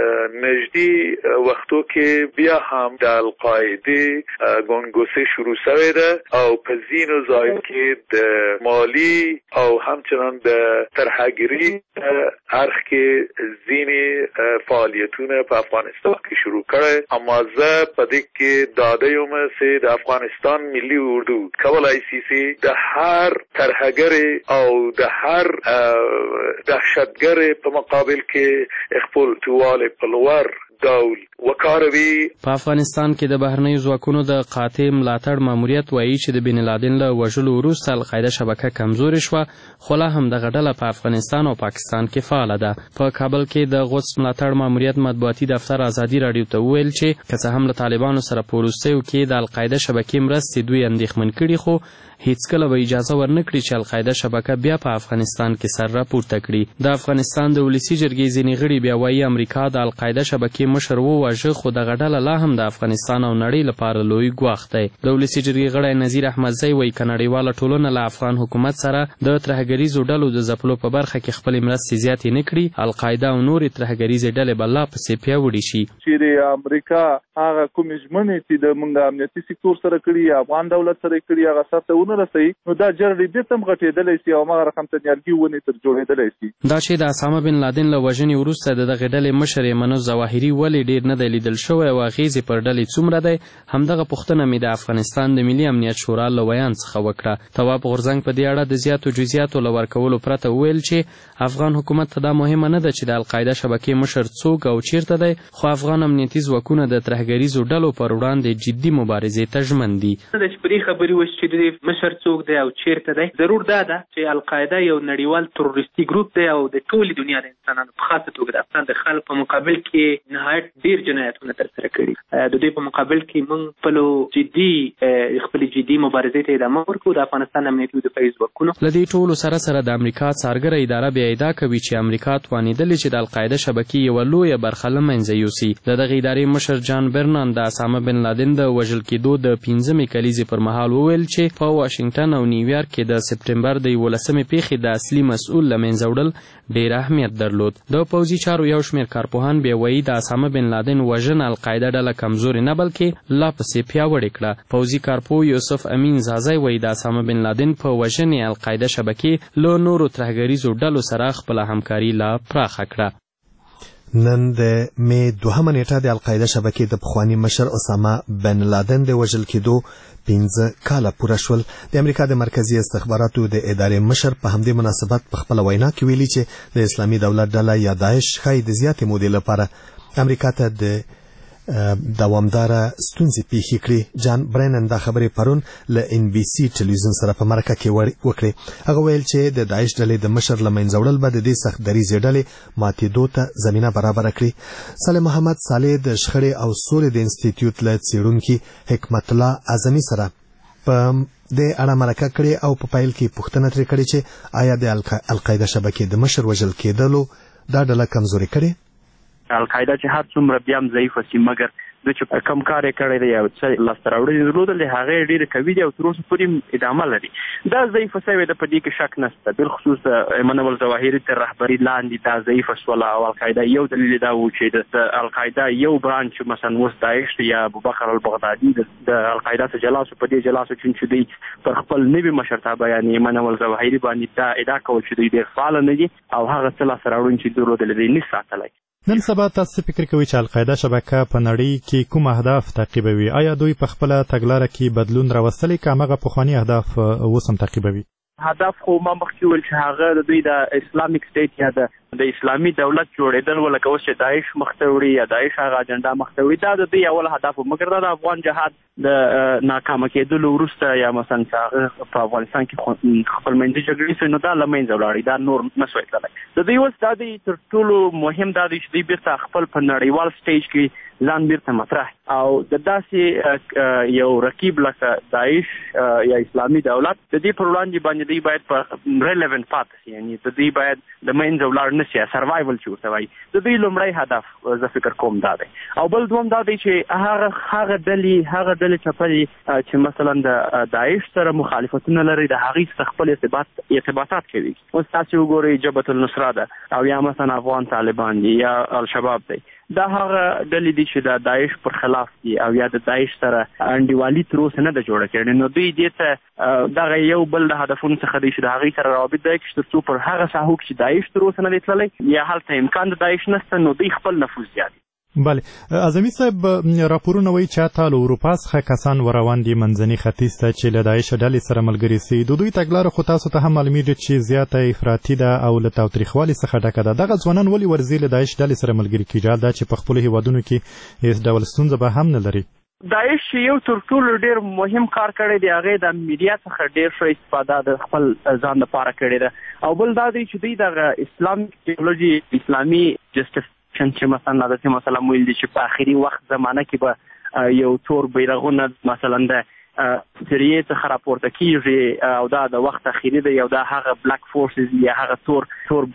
نږدې وختو کې بیا هم د القاعده ګونګوسې شروع شوې ده او په ځینو ځایو کې د مالی او همچنان د ترهګري اړخ کې ځینې فعالیتونه په افغانستان کې شروع کړي. اما زه په دې کې ډاډه یم چې د افغانستان ملي اردو کولای شي چې د هر ترهګر او د هر دهشتګر په مقابل کې خپل توال پلور ډول وکاروي. په افغانستان کې د بهرنیو ځواکونو د قاطع ملاتړ ماموریت وایي چې د بن لادن له وژلو وروسته القاعده شبکه کمزورې شوه، خو لا هم دغه ډله په افغانستان او پاکستان کې فعاله ده. په کابل کې د غوڅ ملاتړ ماموریت مطبوعاتي دفتر ازادي راډیو ته وویل چې که څه هم له طالبانو سره په وروستیو کې د القاعده شبکې مرستې دوی اندېښمن کړي، خو هیڅکله به اجازه ورنکړي چې القاعده شبکه بیا په افغانستان کې سر راپورته کړي. د افغانستان د ولسي جرګې ځینې غړي بیا وایي امریکا د القاعده شبکې مشر وواژه، خو دغه ډله لا هم د افغانستان او نړۍ لپاره لوی ګواښ دی. د ولسي جرګې غړی نظیر احمدزی وایي که نړیواله ټولنه له افغان حکومت سره د ترهګریزو ډلو د ځپلو په برخه کې خپلې مرستې زیاتې نه کړي، القاعده او نورې ترهګریزې ډلې به لا پسې پیاوړې شي. چیرې امریکا هغه کومې ژمنې چې د موږ امنیتي سکتور سره کړي یا افغان دولت سره کړي هغه سرته ونه رسوي، نو دا جرړې دې تم غټېدلی شي او هغه رقم ته نیالګي ونې تر جوړېدلی شي. دا چې د اسامه بن لادن له وژنې وروسته د دغې ډلې مشر ایمنو ظواهري ولې ډېر نه دی لیدل شوی او اغېزې پر ډلې څومره دی، همدغه پوښتنه مې د افغانستان د ملي امنیت شورا له ویان څخه وکړه. تواب غورځنګ په دې اړه د زیاتو جزئیاتو له ورکولو پرته وویل چې افغان حکومت ته دا مهمه نه ده چې د القاعده شبکې مشر څوک او چیرته دی، خو افغان امنیتي ځواکونه د ترهګریزو ډلو پر وړاندې جدي مبارزې ته ژمن دي. نه چې پرې خبرې وشي چې د مشر څوک دی او چیرته دی، ضرور دا ده چې القاعده یو نړیوال تروریستي ګروپ دی او د ټولې دنیا د انسانانو په خاصه توګه د افغان د خلکو په مقابل کې نهایت ډېر جنایتونه ترسره کړي. د دوی په مقابل کې موږ خپلې جدي مبارزې ته ادامه ورکوو. د افغانستان امنیتي دفاعي ځواکونو له دې ټولو سره سره د امریکا څارګره اداره بیا ادعا کوي چې امریکا توانېدلې چې د القاعده شبکې یوه لویه برخه له منځه یوسي. د دغې ادارې مشر جان برنان د اسامه بن لادن د وژل کېدو د 15مې کلیزې پر مهال وویل چې په واشنګټن او نیویارک کې د سپټمبر د 11مې پیښې د اصلي مسؤل له منځه وړل ډېر اهمیت درلود. د پوځي چارو یو شمېر کارپوهان بیا وایي د اسامه بن لادن وژنه القاعده ډله کمزورې نه بلکې لا پسې پیاوړې کړه. پوځي کارپوه یوسف امین زازی وایي د اسامه بن لادن په وژنې القاعده شبکې له نورو ترهګریزو ډلو سره خپله همکاري لا پراخه کړه. نن د مې 2مه نیټه د القاعده شبکې د پخواني مشر اسامه بن لادن د وژل کېدو 15 کاله پوره شول. د امریکا د مرکزی استخباراتو د ادارې مشر په همدې مناسبت په خپله وینا کې ویلي چې د اسلامي دولت ډله یا داعش ښایي د زیاتې مودې لپاره امریکا ته د دوامداره ستونزې پیښې کړي. جان برینن دا خبرې پرون له NBC ټلویزیون سره په مرکه کې وکړې. هغه ویل چې د داعش ډلې د مشر له منځه وړل به د دې سخت دریځې ډلې ماتېدو ته زمینه برابره کړي. صالح محمد صالح د شخړې او سولې د انسټیټیوټ له څېړونکي حکمت الله اعظمي سره په دې اړه مرکه کړې او په پیل کې پوښتنه ترې کړې چې آیا د القاعده شبکې د مشر وژل کېدلو دا ډله کمزوري کړې؟ القاعده چې هر څومره بیا هم ضعیفه شي مګر د چې کم کار یې کړی دی او څه لاسته راوړنې درلودلې هغې ډېرې قوي دي او تر اوسه پورې ادامه لري. دا ضعیفه سوې ده، په دې کې شک نشته. بالخصوص د ایمن الظواهري تر رهبري لاندې دا ضعیفه شوله او القاعده یو دلیل دا و چې د القاعده یو برانچ مثلا اوس داعش یا ابوبکر البغدادي د القاعده څخه جلا شو. په دې جلا شو چې دوی پر خپل نوي مشرتابه یعنې ایمن الظواهري باندې دا ادعا کول چې دوی ډېر فعال نه دي او هغه څه لاسته راوړنې چې درلودلې دي نه ساتلی. نن سبا تاسو فکر کوئ چې القاعده شبکه په نړۍ کې کوم اهداف تعقیبوي؟ آیا دوی په خپله تګلاره کې بدلون راوستلی که همغه پخواني اهداف اوس هم تعقیبوي؟ هدف خو ما مخکې ویل چې هغه د دوی د اسلامیک سټیټ یا د اسلامي دولت جوړېدل و، لکه اوس چې داعش مخته وړي یا داعش هغه اجنډا مخته وړي، دا د دوی اول هدف و. مګر دا د افغان جهاد د ناکامه کېدلو وروسته یا مثلا چې هغه په افغانستان کې خپل منځي جګړې شوې نو دا له منځه ولاړې، دا نور نه شوی تللی. د دوی اوس دا دی تر ټولو مهم دا دی چې دوی بیرته خپل په نړیوال سټیج کې ځان بیرته مطرح او د داسې یو رقیب لکه داعش یا اسلامي دولت د دې پر وړاندې باندې دوی باید په ریلیونټ پاتې شي، یعنې د دوی باید د منځه ولاړ نه شي، سروایول چې ورته وایي. د دوی لومړی هدف زه فکر کوم دا دی. او بل دوم دا دی چې هغه ډلې چپلې چې مثلا د داعش سره مخالفتونه لري د هغې څخه خپل ارتباطات کوي. اوس تاسې وګورئ جبهة النصره ده او یا مثلا افغان طالبان دي یا الشباب دی، دا هغه ډلې دي چې د داعش پر خلاف دي او یا د داعش سره انډیوالي تر اوسه نه ده جوړه کړې. نو دوی دې ته دغه یو بل د هدفونو څخه دی چې د هغې سره روابط دی تر څو پر هغه ساحو کې چې داعش تر اوسه نه دی تللی یا هلته امکان د داعش نشته نو دوی خپل نفوذ زیاتوي. بله، اعظمي صاحب راپورونه وایي چې حتی له اروپا څخه کسان وروان دي منځني ختیځ ته چې له داعش ډلې سره ملګري سي. د دوی تګلاره خو تاسو ته هم معلومیږي چې زیاته افراطي ده او له تاوتریخوالي څخه ډکه ده. دغه ځوانان ولې ورځي له داعش ډلې سره ملګري کېږي دا چې په خپلو هیوادونو کې هېڅ ډول ستونزه به هم نه لري؟ داعش یو تر ټولو ډېر مهم کار کړی دی هغې د میډیا څخه ډېر ښه استفاده د خپل ځان لپاره کړې ده. او بل دا دی چې دوی دغه اسلامي ټیکنالوژي اسلامي جسټس چې مثلا حضرت مسلم ویل دي چې په آخري وخت زمانه کې به یو تور بیرغونه مثلا د سریې څخه راپورته کېږي او دا د وخت اخري دی او دا هغه بلاک فورسز یا هغه تور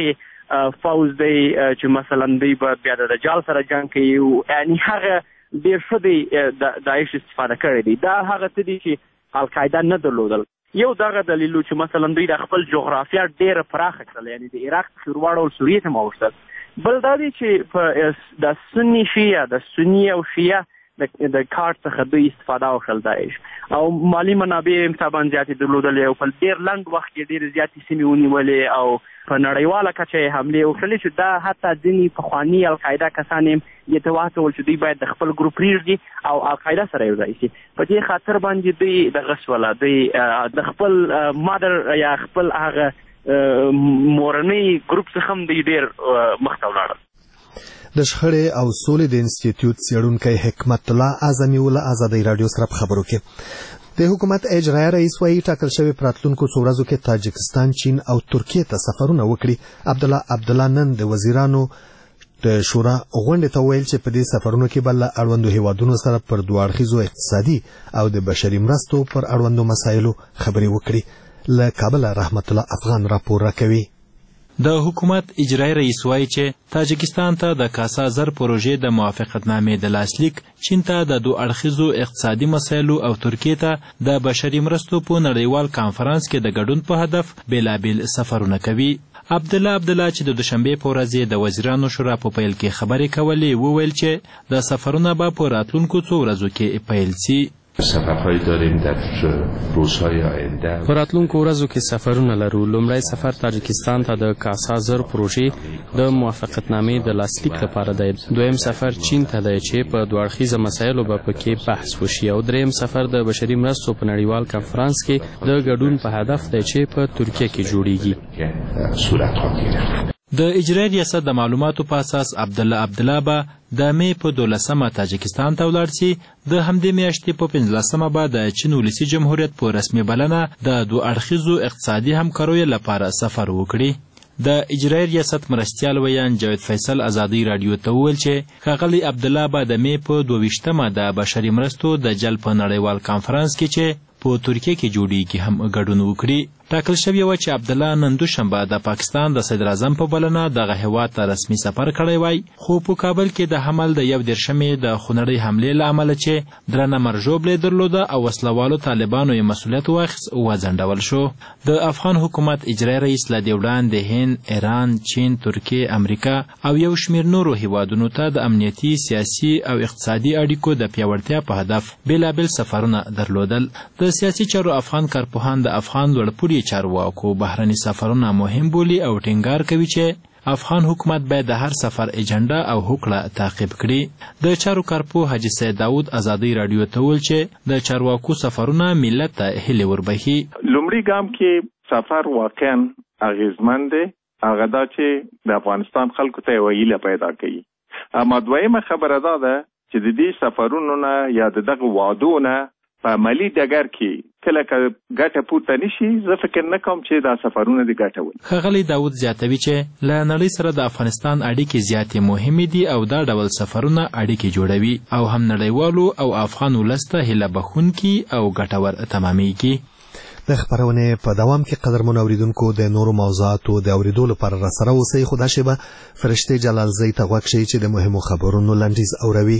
بیرغې فوز دی چې مثلا دوی به بیا د دجال سره جنګ کوي. یعنې هغه ډېر ښه دی داعش استفاده کړی دی. دا هغه څه دي چې القاعده نه درلودل. یو دغه دلیل چې مثلا دوی د خپل جغرافیا ډېره پراخه کړل، یعنې د عراق څخه ورواړول سوریې ته واوښتل. بل دا دی چې په د سني شیعه د سني او شیعه د کارت څخه دوی استفاده وکړل داعش او مالی منابع یې طبعا زیاتې درلودلې او په ډېر لنډ وخت کې ډېرې زیاتې سیمې ونیولې او په نړیواله کچه یې حملې وکړلې چې دا حتی ځینې پخواني القاعده کسان یې دې ته وهڅول چې دوی باید د خپل ګروپ پرېږدي او القاعده سره یو ځای شي. په دې خاطر باندې دوی دغه شوله، دوی د خپل مادر یا خپل هغه مورنۍ ګروپ څخه هم دوی ډېر مخته ولاړل. د شخړې او سولې د انسټیټیوټ څېړونکی حکمت الله اعظمي له ازادۍ راډیو سره په خبرو کې د حکومت اجرایه رئیس وایي ټاکل شوی په راتلونکو څو ورځو کې تاجکستان، چین او ترکیې ته سفرونه وکړي. عبدالله نن د وزیرانو د شورا غونډې ته ویل چې په دې سفرونو کې به له اړوندو هیوادونو سره پر دوه اړخیزو اقتصادي او د بشري مرستو پر اړوندو مسایلو خبرې وکړي. له کابل رحمت الله افغان راپور راکوي. د حکومت اجرایي رئیس وایي چې تاجکستان ته د کاسا زر پروژې د موافقتنامې د لاسلیک، چین ته د دوه اړخیزو اقتصادي مسایلو او ترکیې ته د بشري مرستو په نړیوال کانفرنس کې د ګډون په هدف بیلابیل سفرونه کوي. عبدالله چې د دوشنبې په ورځ د وزیرانو شورا په پیل کې خبرې کولې وویل چې د سفرونه به په راتلونکو څو ورځو کې پیل سي. سفرهایی داریم در روزهای آینده. په راتلونکو ورځو کې سفرونه لرو. لومړی سفر تاجکستان ته د کاسا زر پروژې د موافقتنامې د لاسلیک لپاره دی. دویم سفر چین ته دی چې په دوه اړخیزه مسایلو به پکې بحث وشي او دریم سفر د بشري مرستو په نړیوال کنفرانس کې د ګډون په هدف دی چې په ترکیه کې جوړیږي. صورت گرفت. د اجرایي ریاست د معلوماتو په اساس عبدالله به د مې په 12 تاجکستان ته ولاړ سي. د همدې میاشتې په 15 به د چین ولسي جمهوریت په رسمي بلنه د دوه اړخیزو اقتصادي همکاریو لپاره سفر وکړي. د اجرایي ریاست مرستیال ویان جاوید فیصل ازادۍ راډیو ته وویل چې ښاغلی عبدالله به د مې په 22 د بشري مرستو د جلب په نړیوال کانفرنس کې چې په ترکیه کې جوړیږي هم ګډون وکړي. ټاکل شوې وه چې عبدالله نن دوشنبه د پاکستان د صدراعظم په بلنه دغه هیواد ته رسمي سفر کړی وای، خو په کابل کې د حمل د 11 د خونړۍ حملې له امله چې درنه مرژوبلې درلوده او وسلوالو طالبانو یې مسؤلیت واخیست وځنډول شو. د افغان حکومت اجرایي رئیس له دې وړاندې هند، ایران، چین، ترکیه، امریکا او یو شمېر نورو هیوادونو ته د امنیتي، سیاسي او اقتصادي اړیکو د پیاوړتیا په هدف بېلابېل سفرونه درلودل. د سیاسي چارو افغان کارپوهان د افغان لوړپوړي چارواکو بهرني سفرونه مهم بولي او ټینګار کوي چې افغان حکومت باید د هر سفر ایجنډا او هوکړه تعقیب کړي. د چارو کارپوه حاجي سید داود ازادۍ راډیو ته وویل چې د چارواکو سفرونه ملت ته هیلې وربخي. لومړی ګام کې سفر واقعا اغیزمن دی، هغه دا چې د افغانستان خلکو ته یوه هیله پیدا کوي. اما دویمه خبره دا ده چې د دې سفرونو نه یا د دغه وعدو نه په عملي ډګر کې کله ګټه پورته نشي، زه فکر نه کوم چې دا سفرونه د ګټه ولري. ښاغلی داود زیاتوي چې له نړۍ سره د افغانستان اړیکې زیاتې مهمې دي او دا ډول سفرونه اړیکې جوړوي او هم نړیوالو او افغان ولس ته هیله بخښونکي او ګټور تمامیږي. د خبرونې په دوام کې قدرمن اوریدونکو د نورو موضوعاتو د اوریدو لپاره راسره اوسئ. خو دا شیبه فرشتې جلالزۍ ته غوږ شئ چې د مهمو خبرونو لنډیز اوروي.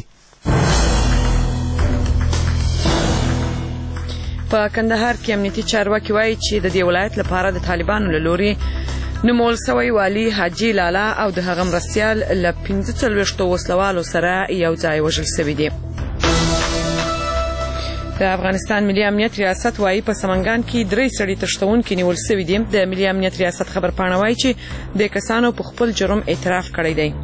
په کندهار کې امنیتي چارواکي وایي چې د دې ولایت لپاره د طالبانو له لوري نومول شوی والي حاجي لالا او د هغه مرستیال له 45 وسلوالو سره یو ځای وژل شوي دي. د افغانستان ملي امنیت ریاست وایي په سمنګان کې 3 سړي تښتونکي نیول شوي دي. د ملي امنیت ریاست خبرپاڼه وایي چې د کسانو په خپل جرم اعتراف کړی دی.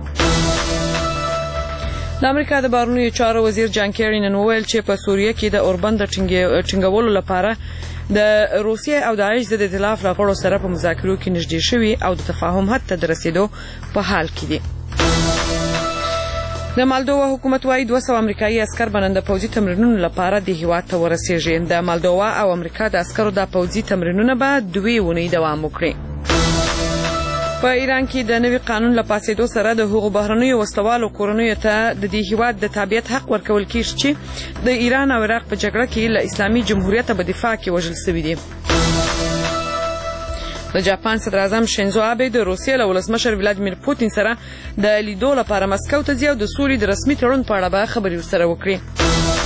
د امریکا د بهرنیو چارو وزیر جان کیری نن وویل چې په سوریه کې د اوربند ټینګولو لپاره د روسیې او داعش ضد ائتلاف له غړو سره په مذاکرو کې نږدې شوي او د تفاهم حد ته د رسیدو په حال کې دي. د مالدووا حکومت وايي 200 امریکایي عسكر به نن د پوځي تمرینونو لپاره د هیواد ته ورسیږي. د مالدووا او امریکا د عسکرو د پوځي تمرینونه به 2 اونۍ دوام وکړي. په ایران کې د نوي قانون له پاسېدو سره د هغو بهرنیو وسلوالو کورنیو ته د دې هیواد د تابعیت حق ورکول کېږي چې د ایران او عراق په جګړه کې له اسلامي جمهوریت په دفاع کې وژل شوي دي. د جاپان صدراعظم شینزو آبه د روسیې له ولسمشر ولادیمیر پوتین سره د لیدو لپاره مسکو ته ځي او د سولې د رسمي تړون په اړه به خبرې ورسره وکړي.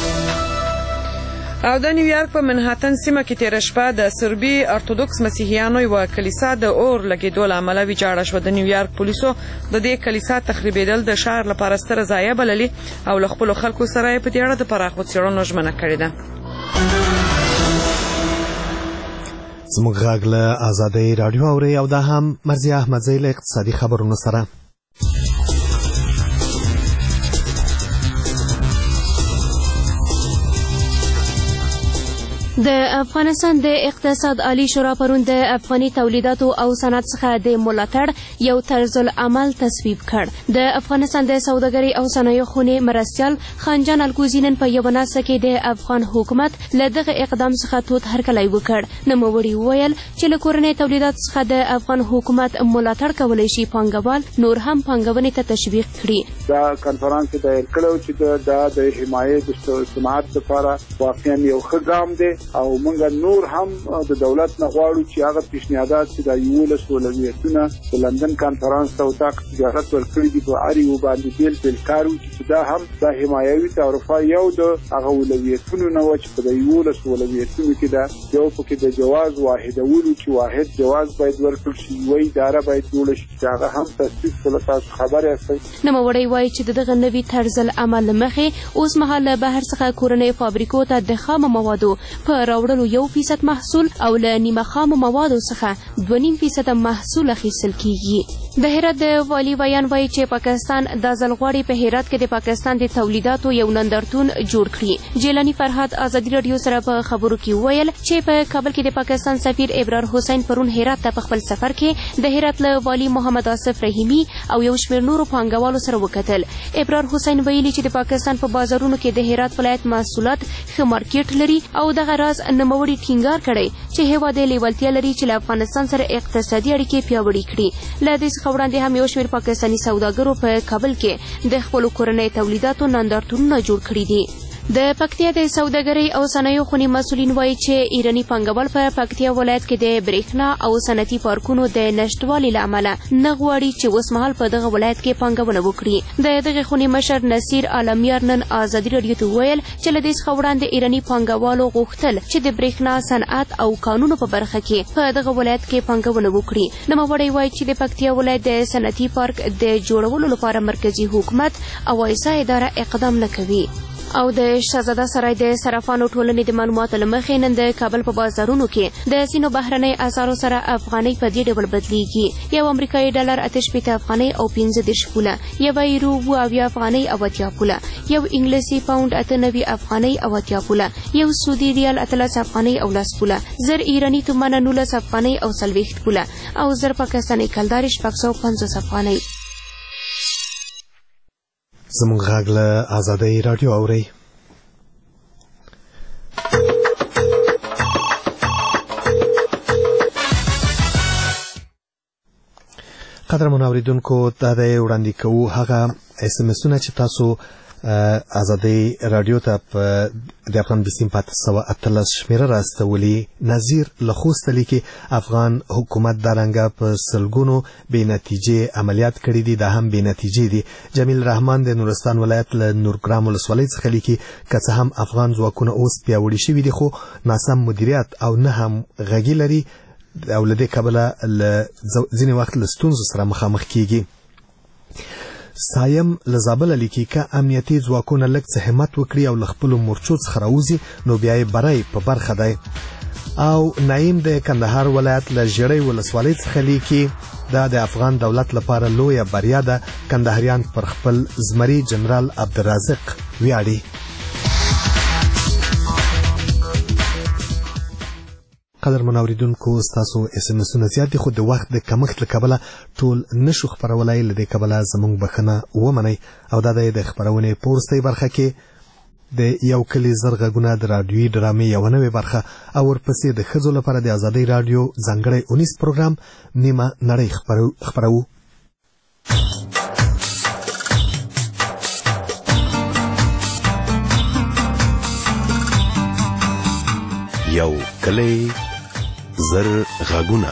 او د نیویارک په منهاتن سیمه کې تیر شپه د سربي ارتودوکس مسیحیانو یو کلیسا د اور لګیدو له امله ویجاړه شوه. د نیویارک پولیسو د دې کلیسا تخریبېدل د ښار لپاره ستره ضایعه بللي او له خپلو خلکو سره یې په دې اړه د پراخو څېړنو ژمنه کړې ده. زموږ غږ له ازادۍ راډیو اورئ او دا هم مرضیه احمدزی له اقتصادي خبرونو سره. د افغانستان د اقتصاد عالی شورا پرون د افغاني تولیداتو او صنعت څخه د ملاتړ یو طرز العمل تصویب کړ. د افغانستان د سوداګرۍ او صنایعو خونې مرستیال خانجان الکوزي نن په یوه ناسته کې د افغان حکومت له دغه اقدام څخه تود هرکلی وکړ. نوموړي وویل چې له کورنۍ تولیداتو څخه د افغان حکومت ملاتړ کولی شي پانګوال نور هم پانګونې ته تشویق کړي. دا کنفرانس دایر کړو چې د حمایې د صنعت لپاره واقعا یو ښه ګام دی او موږ نور هم د دولت نه غواړو چې هغه پیشنهادات چې د 11 ولایتونو د لندن کانفرنس ته وتاق تجارت ورکړي دي په اړ یو باندې بیل کارو چې دا هم د حمایوي تعرفه یو د هغه ولایتونو نه و چې په 11 ولایتونو کې دا یو پکې د جواز واحدولو چې واحد جواز باید ورکړل شي وای اداره باید جوړ شي چې هغه هم تصدیق کړل. تاسو خبره یاست. نوموړی وایي چې دغه نوي طرز العمل مخې اوس مهال بهر څخه کورنۍ فابریکو ته د خام موادو په راوړلو 1% محصول او له نیمه خام موادو څخه 2.5% محصول اخیستل کیږي. د هرات د والي ویان وایي چې پاکستان د ځل غواړي په هرات کې د پاکستان د تولیداتو یو نندارتون جوړ کړي. جیلانی فرهاد ازادي راډیو سره په خبرو کې ویل چې په کابل کې د پاکستان سفیر ابرار حسین پرون هرات ته په خپل سفر کې د هرات له والي محمد آصف رحیمي او یو شمېر نورو پانګوالو سره وکتل. ابرار حسین ویلي چې د پاکستان په بازارونو کې د هرات ولایت محصولات ښه مارکیټ لري او دغه راز نوموړي ټینګار کړی چې هیواد یې لیوالتیا لري چې له افغانستان سره اقتصادي اړیکې پیاوړې کړي. له دې څخه وړاندې هم یو شمېر پاکستاني سوداګرو په کابل کې د خپلو کورنۍ تولیداتو نندارتونونه جوړ کړي دي. د پکتیا د سوداګرۍ او صنایعو خونې مسؤلین وایي چې ایراني پانګوال په پکتیا ولایت کې د برېښنا او صنعتي پارکونو د نشتوالي له امله نه غواړي چې اوسمهال په دغه ولایت کې پانګونه وکړي. د دغې خونې مشر نصیر عالمیار نن ازادي راډیو ته وویل چې له دې څخه وړاندې ایراني پانګوالو غوښتل چې د برېښنا صنعت او قانونو په برخه کې په دغه ولایت کې پانګونه وکړي. نوموړی وایي چې د پکتیا ولایت د صنعتي پارک د جوړولو لپاره مرکزي حکومت او ایسا اداره اقدام نه کوي. او د شهزاده سرای د صرافانو ټولنې د معلوماتو له مخې نن د کابل په بازارونو کې د ځینو بهرنۍ اسعارو سره افغانۍ په دې ډول بدلیږي. یو امریکایي ډالر 88 افغانۍ او 15 پوله، یو یورو 70 افغانۍ او 80 پوله، یو انګلیسي پاوند 98 افغانۍ او 80 پوله، یو سعودي ریال 13 افغانۍ او 10 پوله، زر ایراني تومانه 19 افغانۍ او 40 پوله او زر پاکستاني کلدار 650 افغانۍ. زموږ غږ له آزادۍ راډیو اورئ. قدرمنو اوریدونکو دا د وړاندې کوو هغه SMS-ونه چې تاسو آزادۍ راډیو ته د افغان بسیم په 818 شمیره راستولي. نظیر له خوسته لیکي افغان حکومت د رنګه په سلګونو بې نتیجې عملیات کړي دي، دا هم بې نتیجې دي. جمیل رحمان د نورستان ولایت له نورګرام ولسوالۍ څخه لیکي که څه هم افغان ځواکونه اوس پیاوړي شوي دي خو ناسم مدیریت او نه هم غږی لري او له دې کبله ځینې وخت له ستونزو سره مخامخ کیږي. سایم له زابله لیکي که امنیتي ځواکونه لږ څه همت وکړي او له خپلو مورچو څخه راوځي نو بیا یې بری په برخه دی. او نعیم د کندهار ولایت له ژړۍ ولسوالۍ څخه لیکي دا د افغان دولت لپاره لویه بریا ده، کندهاریان پر خپل زمري جنرال عبدالرازق ویاړي. قدرمنو اوریدونکو ستاسو SMS-ونه زیات دي خو د وخت د کمښت له کبله ټول نشو خپرولای، له دې کبله زموږ بخښنه ومنئ. او دا د خپرونې په وروستۍ برخه کې د یو کلي زر غږونه د راډیوي ډرامې یوه نوې برخه او ورپسې د ښځو لپاره د ازادۍ راډیو ځانګړی اونیز پروګرام نیمه نړۍ خپروو. یو کلی زر غږونه.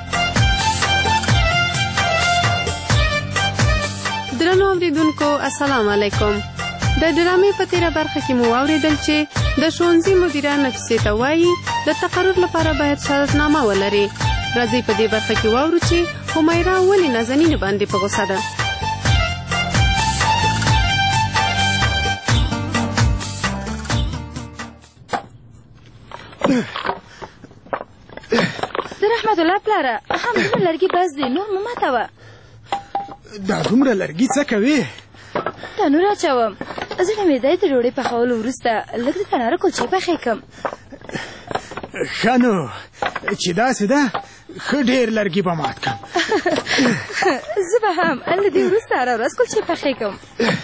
درنو اوریدونکو السلام علیکم. د ډرامې په تیره برخه کې مو واوریدل چې د ښوونځي مدیره نفیسې ته وایي د تقرر لپاره باید شهادتنامه ولري. راځئ په دې برخه کې واورو چې همیرا ولې نازنین باندې په غوسه ده. د رحمت الله پلاره هم دومره لرګي بس دی، نور مو ماتوه. دا دومره لرګي څه کوې؟ تنور اچوم. زړه مې دی د ډوډۍ پخولو وروسته لږ د تناره کلچې پخې کړم. ښه نو چې داسې ده ښه ډېر لرګي به مات کړم. زه به هم له دې وروسته هره ورځ کلچې پخې کړم.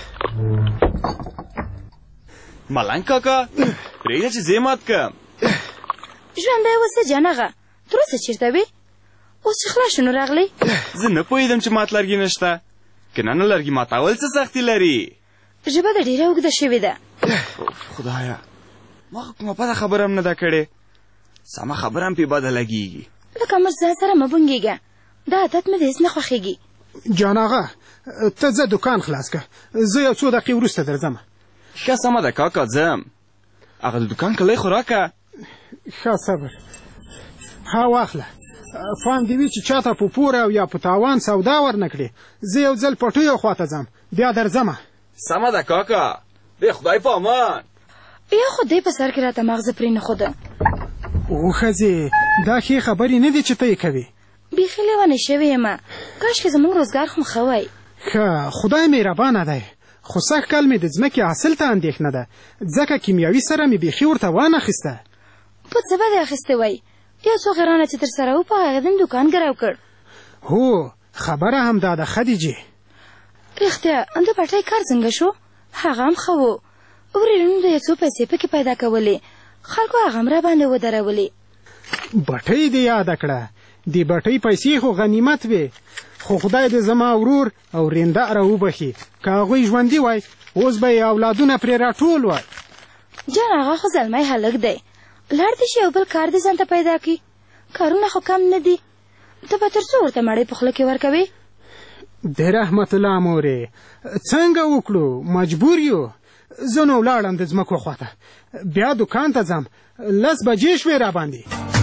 ملنګ کاکا پرېږده چې زه مات کړم. ژوندی اوسه جانغه، تر اوسه چېرته وې؟ اوس چې خلاص شو نو راغلی؟ زه نه پوهېدم چې مات لرګي نشته. که نه لرګي ماتول څه سختي لري؟ ژبه د ډېره اوږده شوې ده. خدایا ما کومه بده خبره هم نه ده کړې. سمه خبره هم پې بده لګېږي. لکه مر ځان سره مه بونګېږه، دا عادت مې د هېڅ نه خوښېږي. جانغه ته ځه دوکان خلاص کړه، زه یو څو دقیقې وروسته درځم. ښه سمه ده کاکا ځم. هغه د دوکان کلی خو راکړه. ښه صبر. ها واخله، پام دې وي چې چاته په پور او یا په تاوان سودا ورنه کړې. زه یو ځل پټیو خواته ځم بیا درځمه. سمه ده کاکا، د خدای په امان. یا خو دې په سر کې راته مغزه پرېنښوده. او ښځې دا ښې خبرې نه دي چې ته یې کوې. بیخي لیونۍ شوې یم. کاشکې زموږ روزګار خو م ښه وی. ښه خدای مهربانه دی، خو سږ کال مې د ځمکې حاصل ته اندېښنه ده، ځکه کیمیاوي سره مې بیخي ورته وانخیسته. په څه به دې اخیستې وی؟ یو څو غرانه چې در سره و په هغې دم دوکان ګرو کړ. هو خبره هم دا ده خدیجې. رښتیا د پټۍ کار څنګه شو؟ هغه هم ښه و. ورېرونو د یو څو پیسې پکې پیدا کولې، خلکو هغه هم را باندې ودرولې. بټۍ دې یاده کړه، دې بټۍ پیسې خو غنیمت وې، خو خدای دې زما ورور او رینده راوبخي. که هغوی ژوندي وای اوس به یې اولادونه پرې راټول وای. جان هغه خو زلمی هلک دی، لاړ دې شي یو بل کار دې ځان ته پیدا کړي. کارونه خو کم نه دي، ته به تر څو ورته مړۍ په خوله کې ورکوې؟ د رحمت الله مورې څنګه وکړو، مجبور یو. زه نو ولاړم د ځمکو خواته، بیا دوکان ته ځم. 10 بجې شوې را باندې.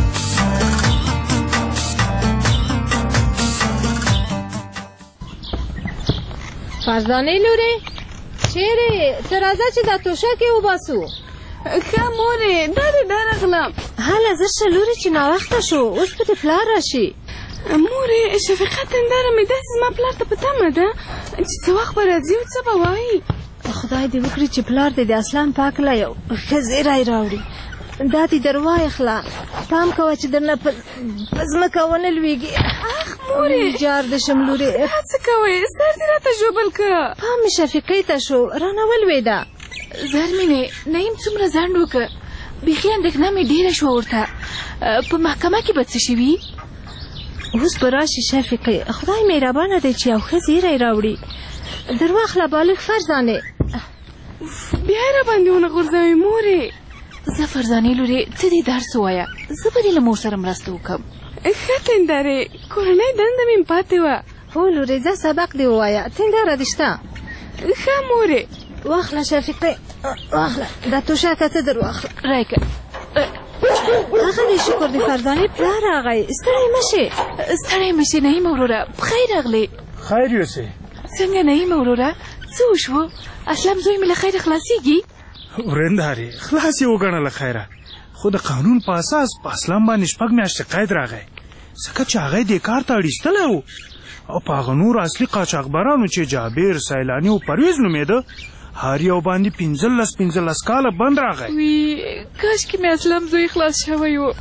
فرزانې لورې چیرې؟ ته راځه چې دا توشکې وباسو. ښه مورې دا دې دا راغلم. هله زه شه لورې چې ناوخته شو، اوس به دې پلار راشي. مورې شفیقه تنداره مې داسې زما پلار ته په تمه ده چې څه وخت به راځي او څه به وایي. خدای دې وکړي چې پلار دې د اسلام پاک له یو ښه زیری راوړي. دا دې در وایخله، پام کوه چې درنه په ځمکه ونه لویږي. اخ مورې جار دې شم لورې. هڅه کوئ، سر دې راته ژوبل که. پام مې شفیقې ته شو، رانه ولوېده. زرمینې نعیم څومره ځنډ وکړه، بیخي اندېښنه مې ډېره شوه ورته. په محکمه کې به څه شوي؟ اوس به راشي شفیقې، خدای مهربانه دی چې یو ښه زیری راوړي. در واخله بالغ فرزانې. بیا یې راباندې ونه غورځوئ مورې. زه فرزانې لورې ته دې درس ووایه، زه به دې له مور سره مرسته وکړم. ښه تندارې، کورنۍ دنده مې پاتې وه. هو لورې ځه سبق دې ووایه، تنداره دې شته؟ ښه مورې. واخله شفیقې، واخله دا توشکه ته در واخله. رایکه هغه دې شکر دې فرزانې پلار راغی، ستړی مه شې. ستړی مه شې نعیم وروره، بخیر راغلې. خیر یوسې. څنګه نعیم وروره څه وشوه؟ اسلام زوی مې له خیره خلاصېږي؟ ورندارې خلاص یې وګڼله خیره، خو د قانون په اساس په اسلام باندې 6 میاشتې قید راغی، ځکه چې هغه دې کار ته اړیستلی و. او په هغه نور اصلي قاچاقبرانو چې جابر، سیلاني او پرویز نومېده، هر یو باندې 15 کاله بند راغی. وی کاشکې مې اسلام زوی خلاص شوی و.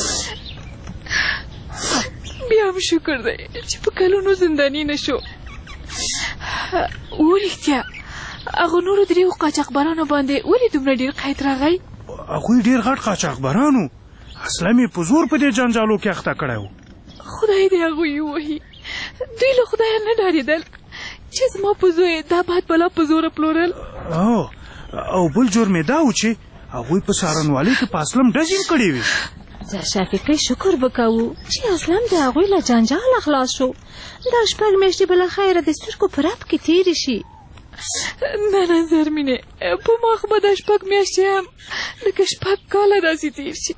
بیا هم شکر دی چې په کلونو زنداني نه شو. ورښتیا هغو نورو دریو قاچاقبرانو باندې ولې دومره ډېر قید راغی؟ هغوی ډېر غټ قاچاقبران وو، اسلام یې په زور په دې جنجالو کې اخته کړی و. خدای دې هغوی ووهي، دوی له خدایه نه ډارېدل چې زما په زوی دا بد بلا په زوره پلورل. او بل جرم یې دا و چې هغوی په څارنوالۍ کې په اسلم ډزې کړې وې. زه شفیقې شکر به کوو چې اسلم د هغوی له جنجاله خلاص شو. دا 6 میاشتې به له خیره د سترګو په رپ کې تېرې شي. نه نه زرمینې، په ما خو به دا 6 میاشتې هم لکه 6 کاله داسې تېر شي.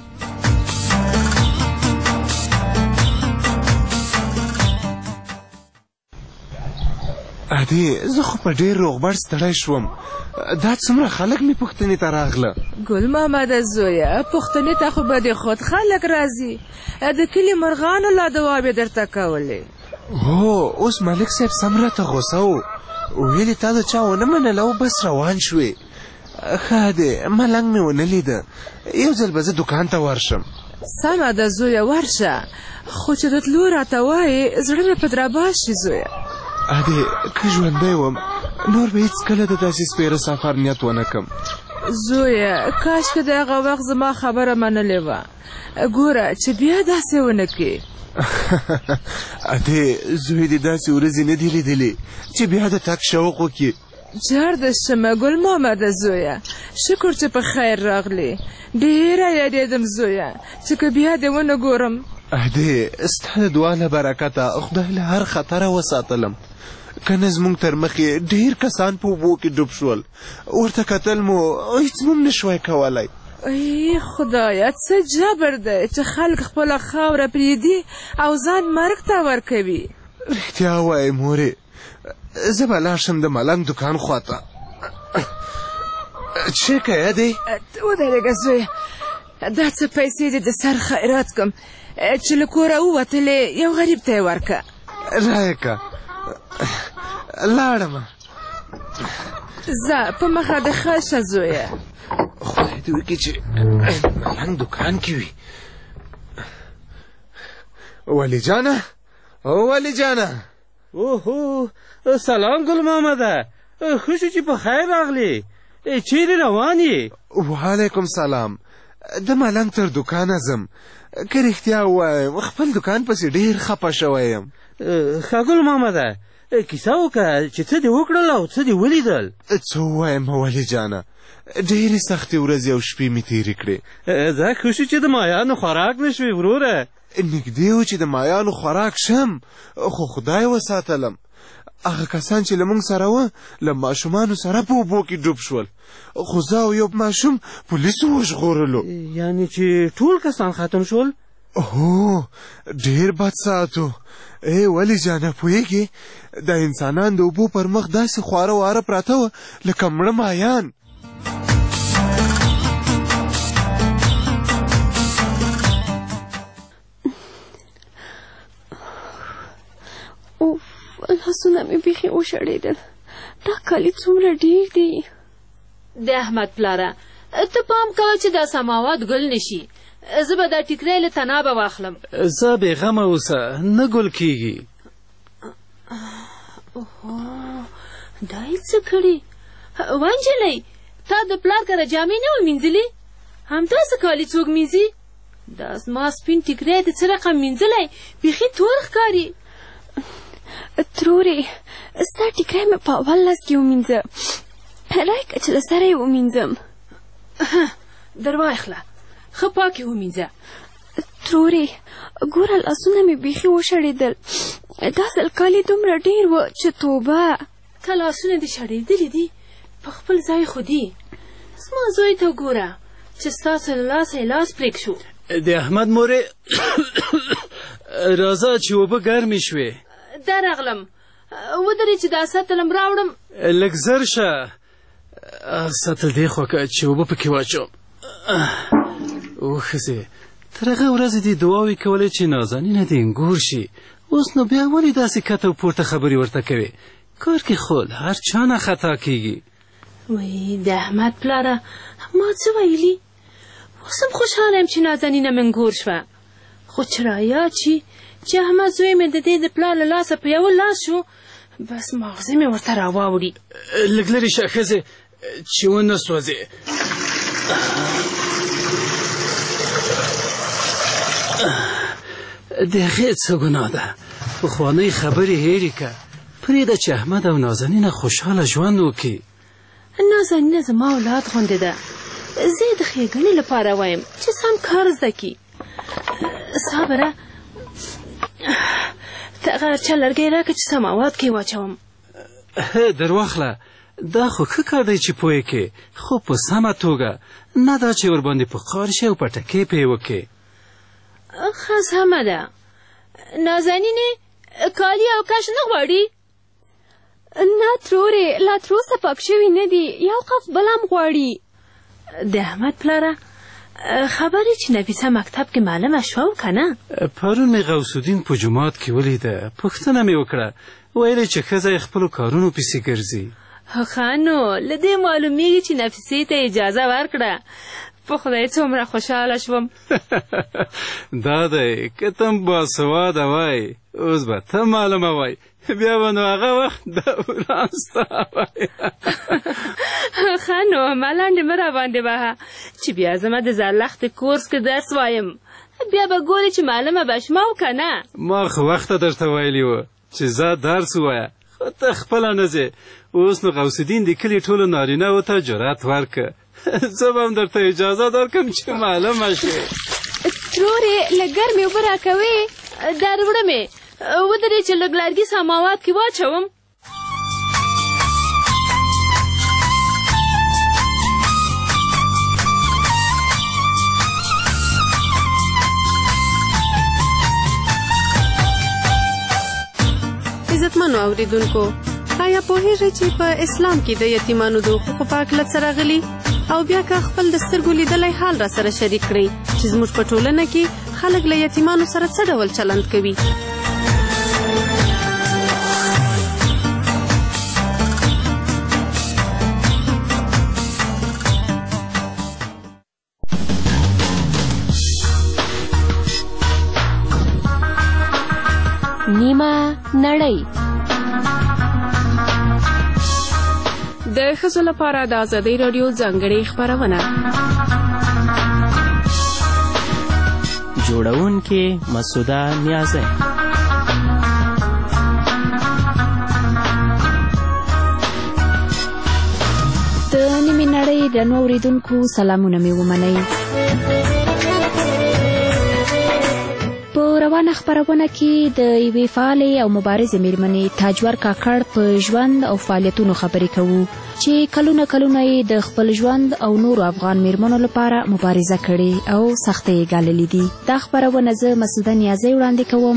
ادې زه خو په ډېر روغبړ ستړی شوم، دا څومره خلک مې پوښتنې ته راغله. ګل محمده زویه، پوښتنې ته خو به د خود خلک راځي، د کلي مرغانو لا دعاوې درته کولې. هو اوس ملک صاحب سم راته غوسه و، ویلې تا د چا ونه منله او بس روان شوې. ښه دی ملنګ مې ونه لیده، یو ځل به زه دوکان ته ورشم. سمه ده زویه ورشه، خو چې د تلو راته وایې زړه مې په درباز شي زویه. ادې که ژوندی وم نور به هېڅکله د داسې سپېره سفر نیت ونه کړم. زویه کاشکې د هغه وخت زما خبره منلې وه، ګوره چې بیا داسې ونه کړې. ادې زوی دې داسې ورځې نه دي لیدلې چې بیا د تګ شوق وکړي. جار د شمه ګل محمده زویه، شکر چې په خیر راغلې. ډېره یادېدم زویه چې که بیا دې ونه ګورم. ادې ستا د دعا له برکته خدای له هر خطره وساتلم، کنه زموږ تر مخې ډېر کسان په اوبو کې ډوب شول، ورته کتل مو هېڅ مو نه شوی کولی. ای خدایه څه جبر دی چې خلک خپله خاوره پرېږدي او ځان مرګ ته ورکوي. رښتیا وایې مورې، زه به لاړ شم د ملنګ دکان خواته. څه کوې دی؟ ودرېږه زویه، دا څه پیسې دي د سر خیرات کړم چې له کوره ووتلې، یو غریب ته یې ورکه. رایې که لاړمه. ځه په مخه د ښه شه زویه. خدای دې وکړي چې ملنګ دکان کې وي. ولی جانه، ولی جانه. اوهو سلام ګل محمده، ښه شو چې په خیر راغلې، چیرې روان یې؟ وعلیکم سلام، د ملنګ تر دوکانه ځم، که رښتیا ووایم خپل دوکان پسې ډېر خفه شوی یم. ښه ګل محمده، کیسه وکړه چې څه دې وکړل او څه دې ولیدل. څه ووایم ولې جانه، ډېرې سختې ورځې او شپې مې تېرې کړې. زه ښه شو چې د مایانو خوراک نه شوې وروره. نږدې و چې د مایانو خوراک شم، خو خدای وساتلم. هغه کسان چې له موږ سره وه له ماشومانو سره په اوبو کې ډوب شول، خو زه او یو ماشوم پولیسو وژغورلو. یعنې چې ټول کسان ختم شول؟ هو، ډېر بد ساعت و. ولې جانه پوهېږې، د انسانان د اوبو پر مخ داسې خواره واره پراته وه لکه مړه مایان. لاسونه مې بیخي وشړېدل. دا کالي څومره ډېر دی. د احمد پلاره ته پام کوه چې دا سماوات ګل نشي. زه به دا ټیکری له تنابه واخلم. زه بېغمه اوسه، نه ګل کېږي. دا یې څه کړي؟ ونجلۍ، تا د پلار کره جامې نه وې مینځلې؟ همداسې کالي څوک مینځي؟ دا زما سپین ټیکری د څه رقم مینځلی؟ بیخي تور ښکاري. ترورې، ستا ټیکری مې په اول لاس کې ومینځه، رایکه چې له سره یې ومینځم. در واخله، ښه پاک یې ومینځه. ترورې، ګوره لاسونه مې بیخي وشړېدل. دا ځل کالي دومره ډېر و چې توبه. که لاسونه دې شړېدلي دي په خپل ځای خو دي. زما زوی ته ګوره چې ستاسو له لاسه یې لاس پرېږ شو. د احمد مورې راځه چې اوبه ګرمې شوې. درغلم، ودرې چې دا سطلم راوړم. لږ زر شه، سطل دې خوا که چې اوبه پکې واچوم. ښځې، تر هغه ورځې دې دعاوې کولې چې نازنینه دې انګور شي. اوس نو بیا ولې داسې کته و پورته خبرې ورته کوې؟ کار کې خو هر چا نه خطا کېږي. وی د احمد پلاره، ما څه ویلي؟ اوس هم خوشحاله یم چې نازنینه مې انګور شوه. خو چې رایاد شي چې احمد زوی مې د دې د پلار له لاسه په یوه لاس شو، بس مغزه مې ورته راواوړي. لږ لرې شه ښځې چې ونه سوځې. د هغې څه ګناه ده؟ پخوانۍ خبرې هېرې که، پرېږده چې احمد او نازنینه خوشحاله ژوند وکړي. نازنینه زما اولاد غوندې ده. زه یې د ښېګڼې لپاره وایم چې سم کار زده کړي. صابره، ته هغه ارچه لرګی راکړه چې سماوات کې واچوم. در واخله، دا خو ښه کار دی چې پوه کې، خو په سمه توګه، نه دا چې ورباندې په قار شي او پټکې پې وکړې. ښه سمه ده. نازنینې کالي او کش نه غواړي؟ نه ترورې، لا تر اوسه پاک شوي نه دي، یو قف بل هم غواړي. د احمد پلاره خبرې چې نفیسه مکتب کې معلومه شوه و که نه؟ پرون مې غوث الدین په جومات کې ولیده، پوښتنه مې وکړه، ویلې چې ښځه یې خپلو کارونو پسې ګرځي. ښه نو له دې معلومیږي چې نفیسې ته اجازه ورکړه. په خدای څومره خوشحاله شوم. دا دی که ته باسواده وای، اوس به ته معلومه وای، بیا به نو هغه وخت د وران ستا وای. ښه نو ملنډې مه راباندې وهه چې بیا زما د زرلښتې کورس کې درس وایم، بیا به ګورې چې معلومه به شمه و که نه. ما خو وخته درته ویلي وه چې ځه درس ووایه، خو ته خپله نه ځې. اوس نو غوث الدین د کلي ټولو نارینهو ته جرأت ورکړه. زه به هم درته اجازه درکړم چې معلومه شې. ترورې، لږ ګرمې اوبه راکوې؟ در وړمې، ودرې چې لږ لرګي سماوات کې واچوم. عزتمنو اوریدونکو، آیا پوهیږئ چې په اسلام کې د یتیمانو د حقوقو په اړه څه راغلي؟ او بیا که خپل د سترګو لیدلی حال را سره شریک کړئ چې زموږ په ټولنه کې خلک له یتیمانو سره څه ډول چلند کوي. نیمه نړۍ. د ښځو لپاره د ازادۍ راډیو ځانګړې خپرونه. جوړونکې مسعوده نیازی. د نیمې نړۍ درنو اورېدونکو سلامونه مې ومنئ. په روانه خپرونه کې د یوې فعالې او مبارزې مېرمنې تاجور کاکړ په ژوند او فعالیتونو خبرې کوو چې کلونه یې د خپل ژوند او نورو افغان مېرمنو لپاره مبارزه کړې او سختۍ یې ګاللې دي. دا خپرونه زه مسعوده نیازۍ وړاندې کوم.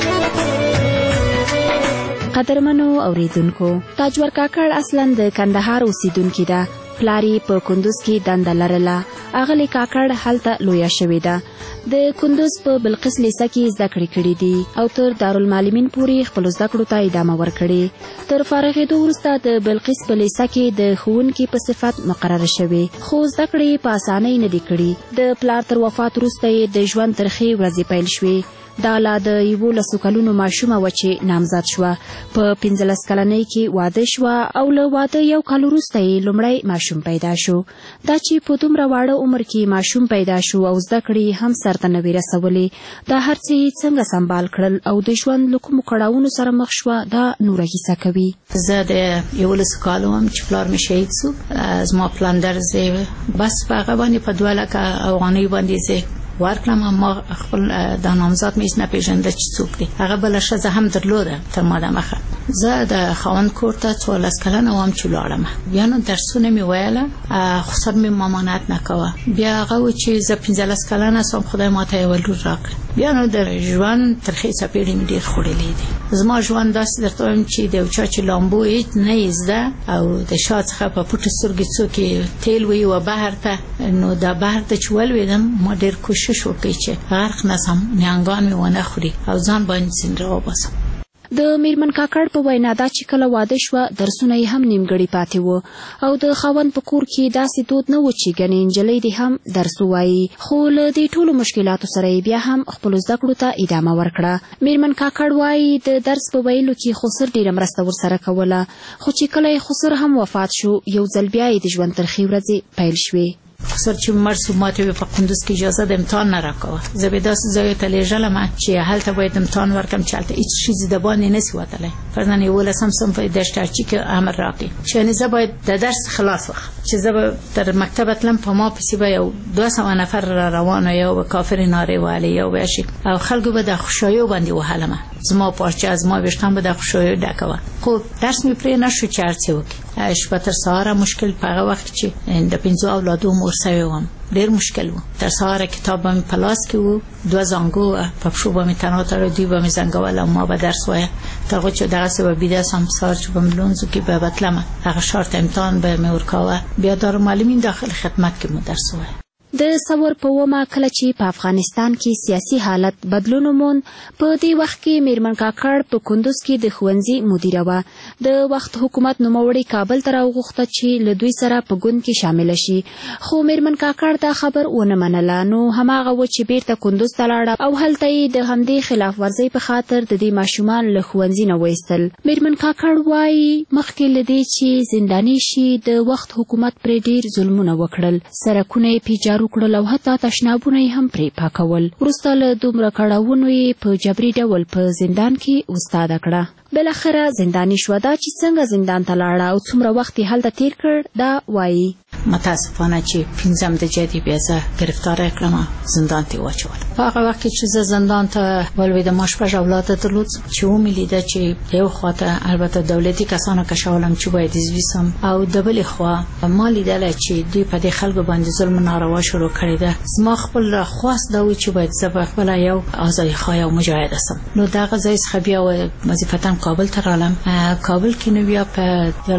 قدرمنو اوریدونکو، تاجور کاکړ اصلا د کندهار اوسیدونکې ده. پلار یې په کندوز کې دنده لرله. اغلې کاکړ هلته لویه شوې ده. د کندوز په بلقیس لیسه کې زده کړې کړې دي او تر دارالمعلمین پورې خپلو زده کړو ته ادامه ورکړې. تر فارغېدو وروسته د بلقیس په لیسه کې د ښوونکي په صفت مقرره شوې، خو زده کړې په اسانۍ نه دي کړي. د پلار تر وفات وروسته یې د ژوند ترخې ورځې پیل شوې. دا لا د 11 کلونو ماشومه وه چې نامزد شوه. په 15 کلنۍ کې واده شوه او له واده 1 کال وروسته یې لومړی ماشوم پیدا شو. دا چې په دومره واړه عمر کې ماشوم پیدا شو او زده کړې هم سرته نه وې رسولې، دا هر څه یې څنګه سنبال کړل او د ژوند له کومو کړاوونو سره مخ شوه، دا نوره کیسه کوي. زه د 11 کالو وم چې پلار مې شهید سو. زما پلاندر زه بس په هغه باندې په 2 لکه افغانۍ باندې زه ورکړم. ما خپل د نامزاد مې نه پیژنده چې څوک دی. هغه بله ښځه هم درلوده تر ما دمخه. زه د خاوند کور ته 14 کلنه وم چې لاړم. بیا نو درسونه مې ویله، خو سر مې مامانت نه کوه. بیا هغه و چې زه 15 کلنه سوم، خدای ماته یوه لور راکړه. بیا نو د ژوند ترخې څپېړې مې ډېر خوړلې دي. زما ژوند داسې درته وایم چې د یو چا چې لامبو هېڅ نه یې زده او د شا څخه په پټو سترګې څوک تیل ویوه بهر ته، نو دا بهر ته چې ولوېدم ما ډېر کوشش وکړ چې غرق نسم، نیانګان مې ونه خوري او ځان باندې ځین راوباسم. د میرمن کاکړ په وینا دا چې کله واده شوه درسونه یې هم نیمګړي پاتې وو او د خاوند په کور کې داسې دود نه و چې ګنې نجلۍ دې هم درس ووایي، خو له دې ټولو مشکلاتو سره یې بیا هم خپلو زده کړو ته ادامه ورکړه. میرمن کاکړ وایي د درس په ویلو کې خسر ډېره مرسته ورسره کوله، خو چې کله یې خسر هم وفات شو یو ځل بیا یې د ژوند ترخې ورځې پیل شوې. خسر چې مړ سو ماته په کندوز کې اجازه د امتحان نه راکوه. زه به داسې ځایو ته لېږلم چې هلته باید امتحان ورکړم چې هلته هېڅ شي د باندې نسي وتلی. فرضاً 11 صنف د اشتراکي کې امر راکړي چې یعنې زه باید د درس خلاص وخم، چې زه به تر مکتبه تلم، په ما پسې به یو 200 نفر را روان و، یو به کافرې نارې وهلې، یو به شي او خلکو به د خوشایو باندې وهلمه. زما پارچه از ما ویښتان به د خوشایو ډکه وه، خو درس مې پرې نه شو چې هر څه وکړي. شپه تر سهاره مشکل په هغه وخت چې د 5 اولادو مور سوې وم، ډېر مشکل و. تر سهاره کتاب به مې په لاس کې و، 2 زانګو وه، په پښو به مې تنها تړی، دوی به مې زنګول او ما به درس وایه. تر هغو چې دغسې به بیده سم، سهار چې به مې لمونځو کې به تلمه، هغه ښار ته امتحان به مې ورکاوه، بیا دارالمعلمین داخل خدمت کې مو درس وایه. د ثور په ومه کله چې په افغانستان کې سیاسي حالت بدلون وموند، په دې وخت کې میرمن کاکړ په کندوز کې د ښوونځي مدیره وه. د وخت حکومت نوموړی کابل ته راوغوښته چې له دوی سره په ګوند کې شامله شي، خو میرمن کاکړ دا خبر ونه منله. نو هماغه و چې بیرته کندوز ته لاړه او هلته یې د همدې خلاف ورزۍ په خاطر د دې ماشومان له ښوونځي نه وایستل. میرمن کاکړ وایي مخکې له دې چې زنداني شي د وخت حکومت پرې ډېر ظلمونه وکړل، سرکونه یې پیچارو کړل او حتی تشنابونه یې هم پرې پاکول. وروسته له دومره کړاوونو یې په جبري ډول په زندان کې استاده کړه. بالاخره زنداني شوه. دا چې څنګه زندان ته لاړه او څومره وخت یې هلته تیر کړ دا وایي. متاسفانه چې 5 د جدي بیا زه ګرفتاره کړم، زندان ته واچول. په هغه وخت چې زه زندان ته ولوېدم، ما 6 اولاد درلود چې ومې لیده چې د یو خواته البته دولتي کسانو کشولم چې باید زویسم او د بلې خوا ما لیدله چې دوی په دې خلکو باندې ظلم ناروا شروع کړی ده. زما خپل خواست دا و چې باید زه په خپله یو آزادیخواه او مجاهده سم. نو دغه ځای څخه بیا وظیفتاً کابل ته رالم. کابل کې نو بیا په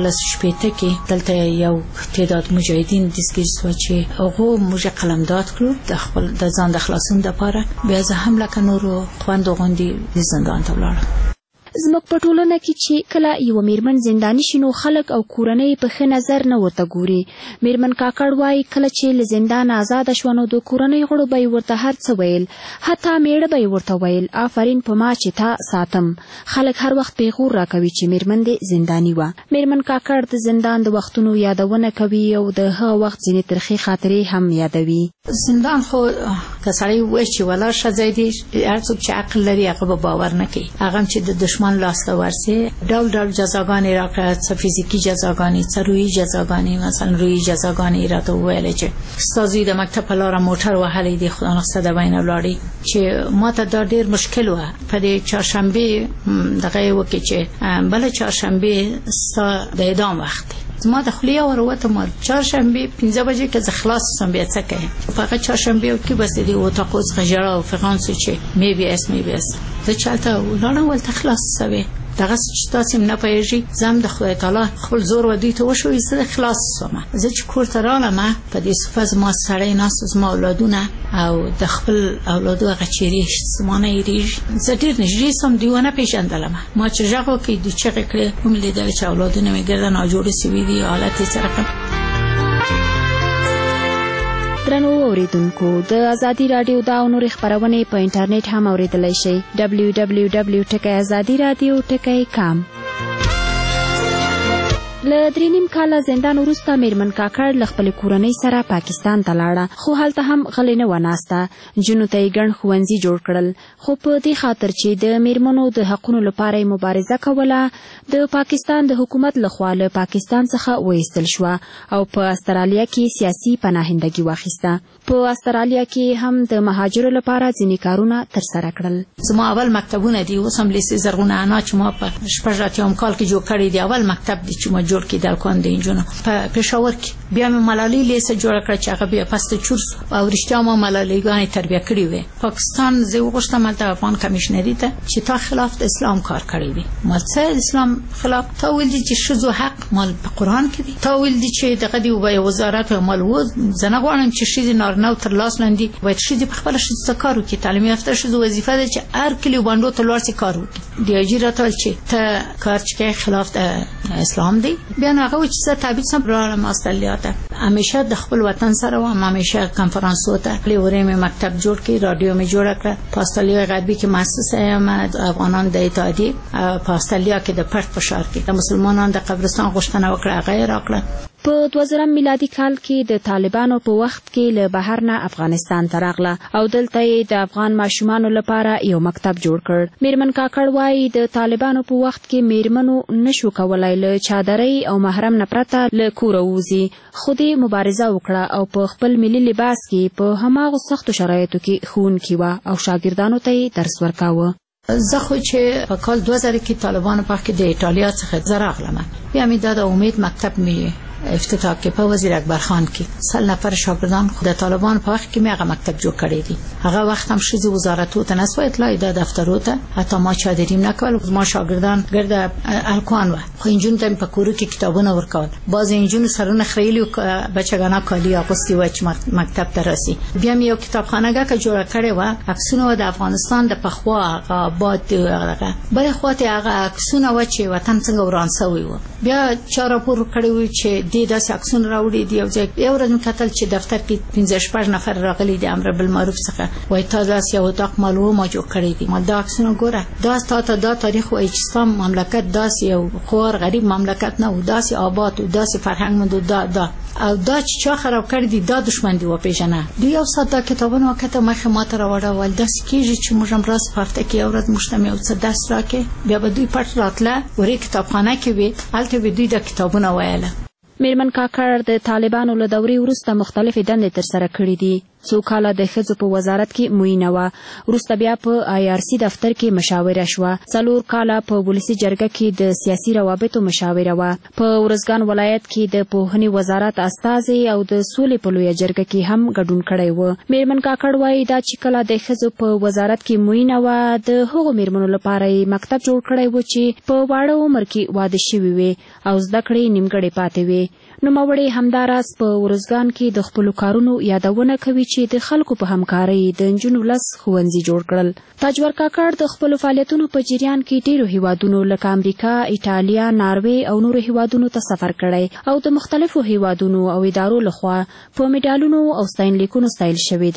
11 کې دلته یو تعداد مجاهدین دستګیر شو چې هغه موږ قلمداد کړو د خپل د ځان د خلاصون لپاره. بیا زه هم لکه نورو خویندو غوندې زندان ته ولاړم. زموږ په ټولنه کې چې کله یو میرمن زنداني شي نو خلک او کورنۍ په ښه نظر نه ورته ګوري. میرمن کاکړ وایي کله چې له زندان آزاده شوه نو د کورنۍ غړو به یې ورته هر څه ویل، حتی میړه به یې ورته ویل آفرین په ما چې تا ساتم. خلک هر وخت پیغور راکوي چې میرمن دې زنداني وه. میرمن کاکړ د زندان د وختونو یادونه کوي او د هغه وخت ځینې ترخې خاطرې هم یادوي. زندان خو که سړی وایي چې ولاړ شه ځای دی، هر څوک چې عقل لري هغه به باور نه کوي. هغه هم چې د دښمن دشمن لاسته ورسې ډول ډول جزاګانې راکړه، څه فزیکي جزاګانې، څه روحي جزاګانې. مثلا روحي جزاګانې راته وویلې چې ستا زوی د مکتب په لاره موټر وهلی دی، خدا نخسته د بینه ولاړې، چې ما ته دا ډېر مشکل وه. په دې چهارشنبې دغه یې وکړې چې بله چهارشنبې ستا د اعدام وخت دی. ما د خولې وروتم چهارشنبې 5 بجې که زه خلاص شم بیا څه کوې؟ فقط چهارشنبې کې بس دې اتاق څخه ژړا او فغان سو چې میبیاس زه چالته ولاړم ولته خلاص سوې دغه چې تاسو نه پېژې زم د خدای تعالی خپل زور و دې ته وشو زه خلاص شوم. زه چې کور ته رالم په دې صفه ما سړی ناس زما اولادونه او د خپل اولادو هغه چیرې سمانه یې زه ډېر نږدې سم دیونه پیژندلم. ما چې ژغو کې د چغې کړې هم لیدل چې اولادونه مې ګرده ناجوړې سوي دي حالت یې سره. درنو اوریدونکو د ازادي رادیو دا نور خبرونه په انټرنیټ هم اوریدلای شئ www.azadiradio.com. له 3.5 کاله زندان وروسته میرمن کاکړ له خپل کورنۍ سره پاکستان ته لاړه، خو هلته هم غلې نه وناسته. جنو ته یې ګڼ ښوونځي جوړ کړل، خو په دې خاطر چې د میرمنو د حقونو لپاره مبارزه کوله د پاکستان د حکومت لخوا له پاکستان څخه وایستل شوه او په استرالیا کې سیاسي پناهندګي واخیسته. په استرالیا کې هم د مهاجرو لپاره ځینې کارونه ترسره کړل. زما اول مکتبونه دي، اوس هم لیسې زرغونه انا چې ما په 86 کال کې جوړ کړی دی. اول مکتب دی چې ما جوړ کړی د کاندې انجونو په پېښور کې. بیا مې ملالۍ لیسه جوړ کړ چې هغه بیا پسته چورس او رښتیا ما ملالۍ تربیه کړې وې. پاکستان زه وغوښتم د افغان کمیشنري ته چې تا خلاف د اسلام کار کړی دی. ما څه اسلام خلاف؟ تا ویل دي چې ښځو حق مال په قران کې دی. تا ویل دي چې دغه دی وزارت مال و زنه غواړم چې ښځې نارینه تر لاس لاندې باید ښځې په خپل ښځو کار وکړي. تعلیم یافته ښځو وظیفه ده چې هر کلی باندې ته لاړ شي کار وکړي. دی اجازه چې ته کار چې خلاف د اسلام دی. بیا هغه چې زه تابع سم برالم استرالیا ته. همیشه د خپل وطن سره و، همیشه کنفرانسو ته لوري مې مکتب جوړ کړی، رادیو مې جوړ کړ. په استرالیا غربي کې مؤسسه یم افغانان د اتحادیه په استرالیا کې د پرت فشار کې د مسلمانانو د قبرستان غوښتنه وکړه، غیر راکړه. په 2000 میلادي کال کې د طالبانو په وخت کې له بهر نه افغانستان ته راغله او دلته یې د افغان ماشومانو لپاره یو مکتب جوړ کړ. میرمن کاکړ وایي د طالبانو په وخت کې میرمنو نشو کولای له چادرۍ او محرم نه پرته له کوره ووځي، خو دې مبارزه وکړه او په خپل ملي لباس کې په هماغو سختو شرایطو کې ښوونکې وه او شاګردانو ته یې درس ورکاوه. زه خو چې په کال 2000 کې طالبانو په کې د ایټالیا څخه زه راغلم، بیا مې دا د امید مکتب مې افتتاح کې په وزیر اکبر خان کې 100 نفر شاګردان خو د طالبان په وخت کې مې هغه مکتب جوړ کړی دی. هغه وخت هم شذ وزارتو ته نسو اطلاع د دفترو ته حتی ما چادریم نکول. ما شاګردان ګرد الکوان و خو انجون ته په کورو کې کتابونه ورکول. باز انجون سرونه خریلی بچگانه کالی اغوستی و چې مکتب ته راسي. بیا مې یو کتابخانه کې جوړ کړی و، عکسونه د افغانستان د پخوا آباد هغه بل خواته هغه عکسونه و چې وطن څنګه وران شوی و. بیا چا راپور کړی و چې دې داسې عکسونه راوړي دی. یو ورځ مې کتل چې دفتر کې 15 نفر راغلي دي امر بالمعروف څخه وای تاسو یو اتاق معلومه ما جوړ کړی دي. ما دا عکسونه ګوره دا ستاسو دا تاریخ وای چې سم مملکت داسې یو خور غریب مملکت نه و، داسې آباد او داسې فرهنګ مند دا او دا چې چا خراب کړی دی دا دشمن دی و پیژنه. دی یو ساده کتابونه وکړه مخه ماته راوړل ول داس کیږي چې موږ هم راس په هفته کې یو ورځ مشتمه او څه درس راکې. بیا به دوی پټ راتله ورې کتابخانه کې وي الته به دوی د کتابونه وایله. میرمن کاکړ د طالبانو له دورې وروسته مختلفې دندې ترسره کړې دي. څو کاله د ښځو په وزارت کې معینه وه، وروسته بیا په IRC دفتر کې مشاوره شوه. 4 کاله په ولسي جرګه کې د سیاسي روابطو مشاوره وه. په ارزګان ولایت کې د پوهنې وزارت استازي او د سولې په لویه جرګه کې هم ګډون کړی و. میرمن کاکړ وایي دا چې کله د ښځو په وزارت کې معینه وه د هغو میرمنو لپاره یې مکتب جوړ کړی و چې په واړه عمر کې واده شوي وي او زده کړې نیمګړې پاتې وي. نوموړې همداراز په ارزګان کې د خپلو کارونو یادونه کوي چې د خلکو په همکارۍ د نجونو لس ښوونځي جوړ کړل. تاجور کاکړ د خپلو فعالیتونو په جریان کې ډیرو هیوادونو لکه امریکا، ایټالیا، ناروې او نورو هیوادونو ته سفر کړی او د مختلفو هیوادونو او ادارو لخوا په میډالونو او ستاینلیکونو ستایل شوې ده.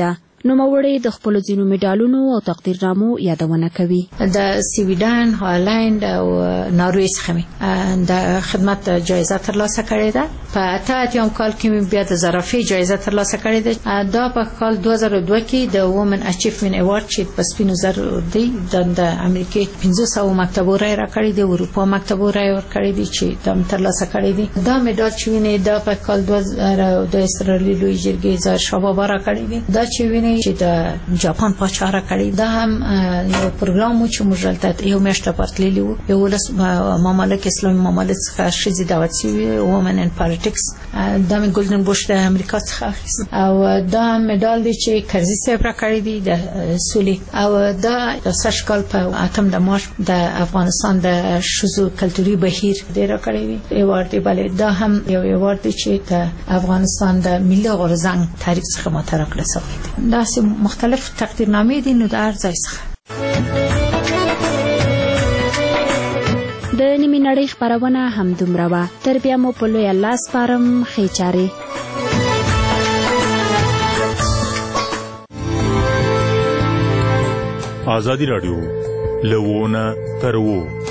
نوموړی د خپلو ځینو میډالونو او تقدیرنامو یادونه کوي. د سویډن، هالند او ناروې څخه مې د خدمت جایزه ترلاسه کړې ده. په 88 کال کې مې بیا د زرافې جایزه ترلاسه کړې ده. دا په کال 2002 کې د وومن اچیومنت ایوارډ چې په سپینو زرو دی د امریکای 500 مکتبو رای راکړی دی، اروپا مکتبو رای ورکړی دی چې د ترلاسه کړی دی. دا میډال چې ویني دا په کال 2000 د استرالیا لوی جرګې ظاهر شاه بابا راکړی دی. دا چې ویني چې د جاپان پاچا راکړی. دا هم یو پروګرام چې موږ دلته یو میاشت پرتللی وو. یو لس مملکت اسلامي مملکت څخه شې دعوت شوی وومن ان پالیټکس. دا مې ګولډن بوش د امریکا څخه اخیست او دا میډال دی چې کرزي صاحب راکړی دی د سولې. او دا د سشکال په 8 د مارچ د افغانستان د شذو کلتوري بهیر دی راکړی دی ایوارډ دی. بلې دا هم یو ایوارډ دی چې د افغانستان د ملي غورځنګ تاریخ څخه مطرح کړل شوی دی. دا مختلف تقدیرنامې دي نو د هر ځای څخه. د نیمې نړۍ خپرونه همدومره وه. تر بیا مو په لوی الله سپارم. ښې چارې. ازادي راډیو له ونه تر وو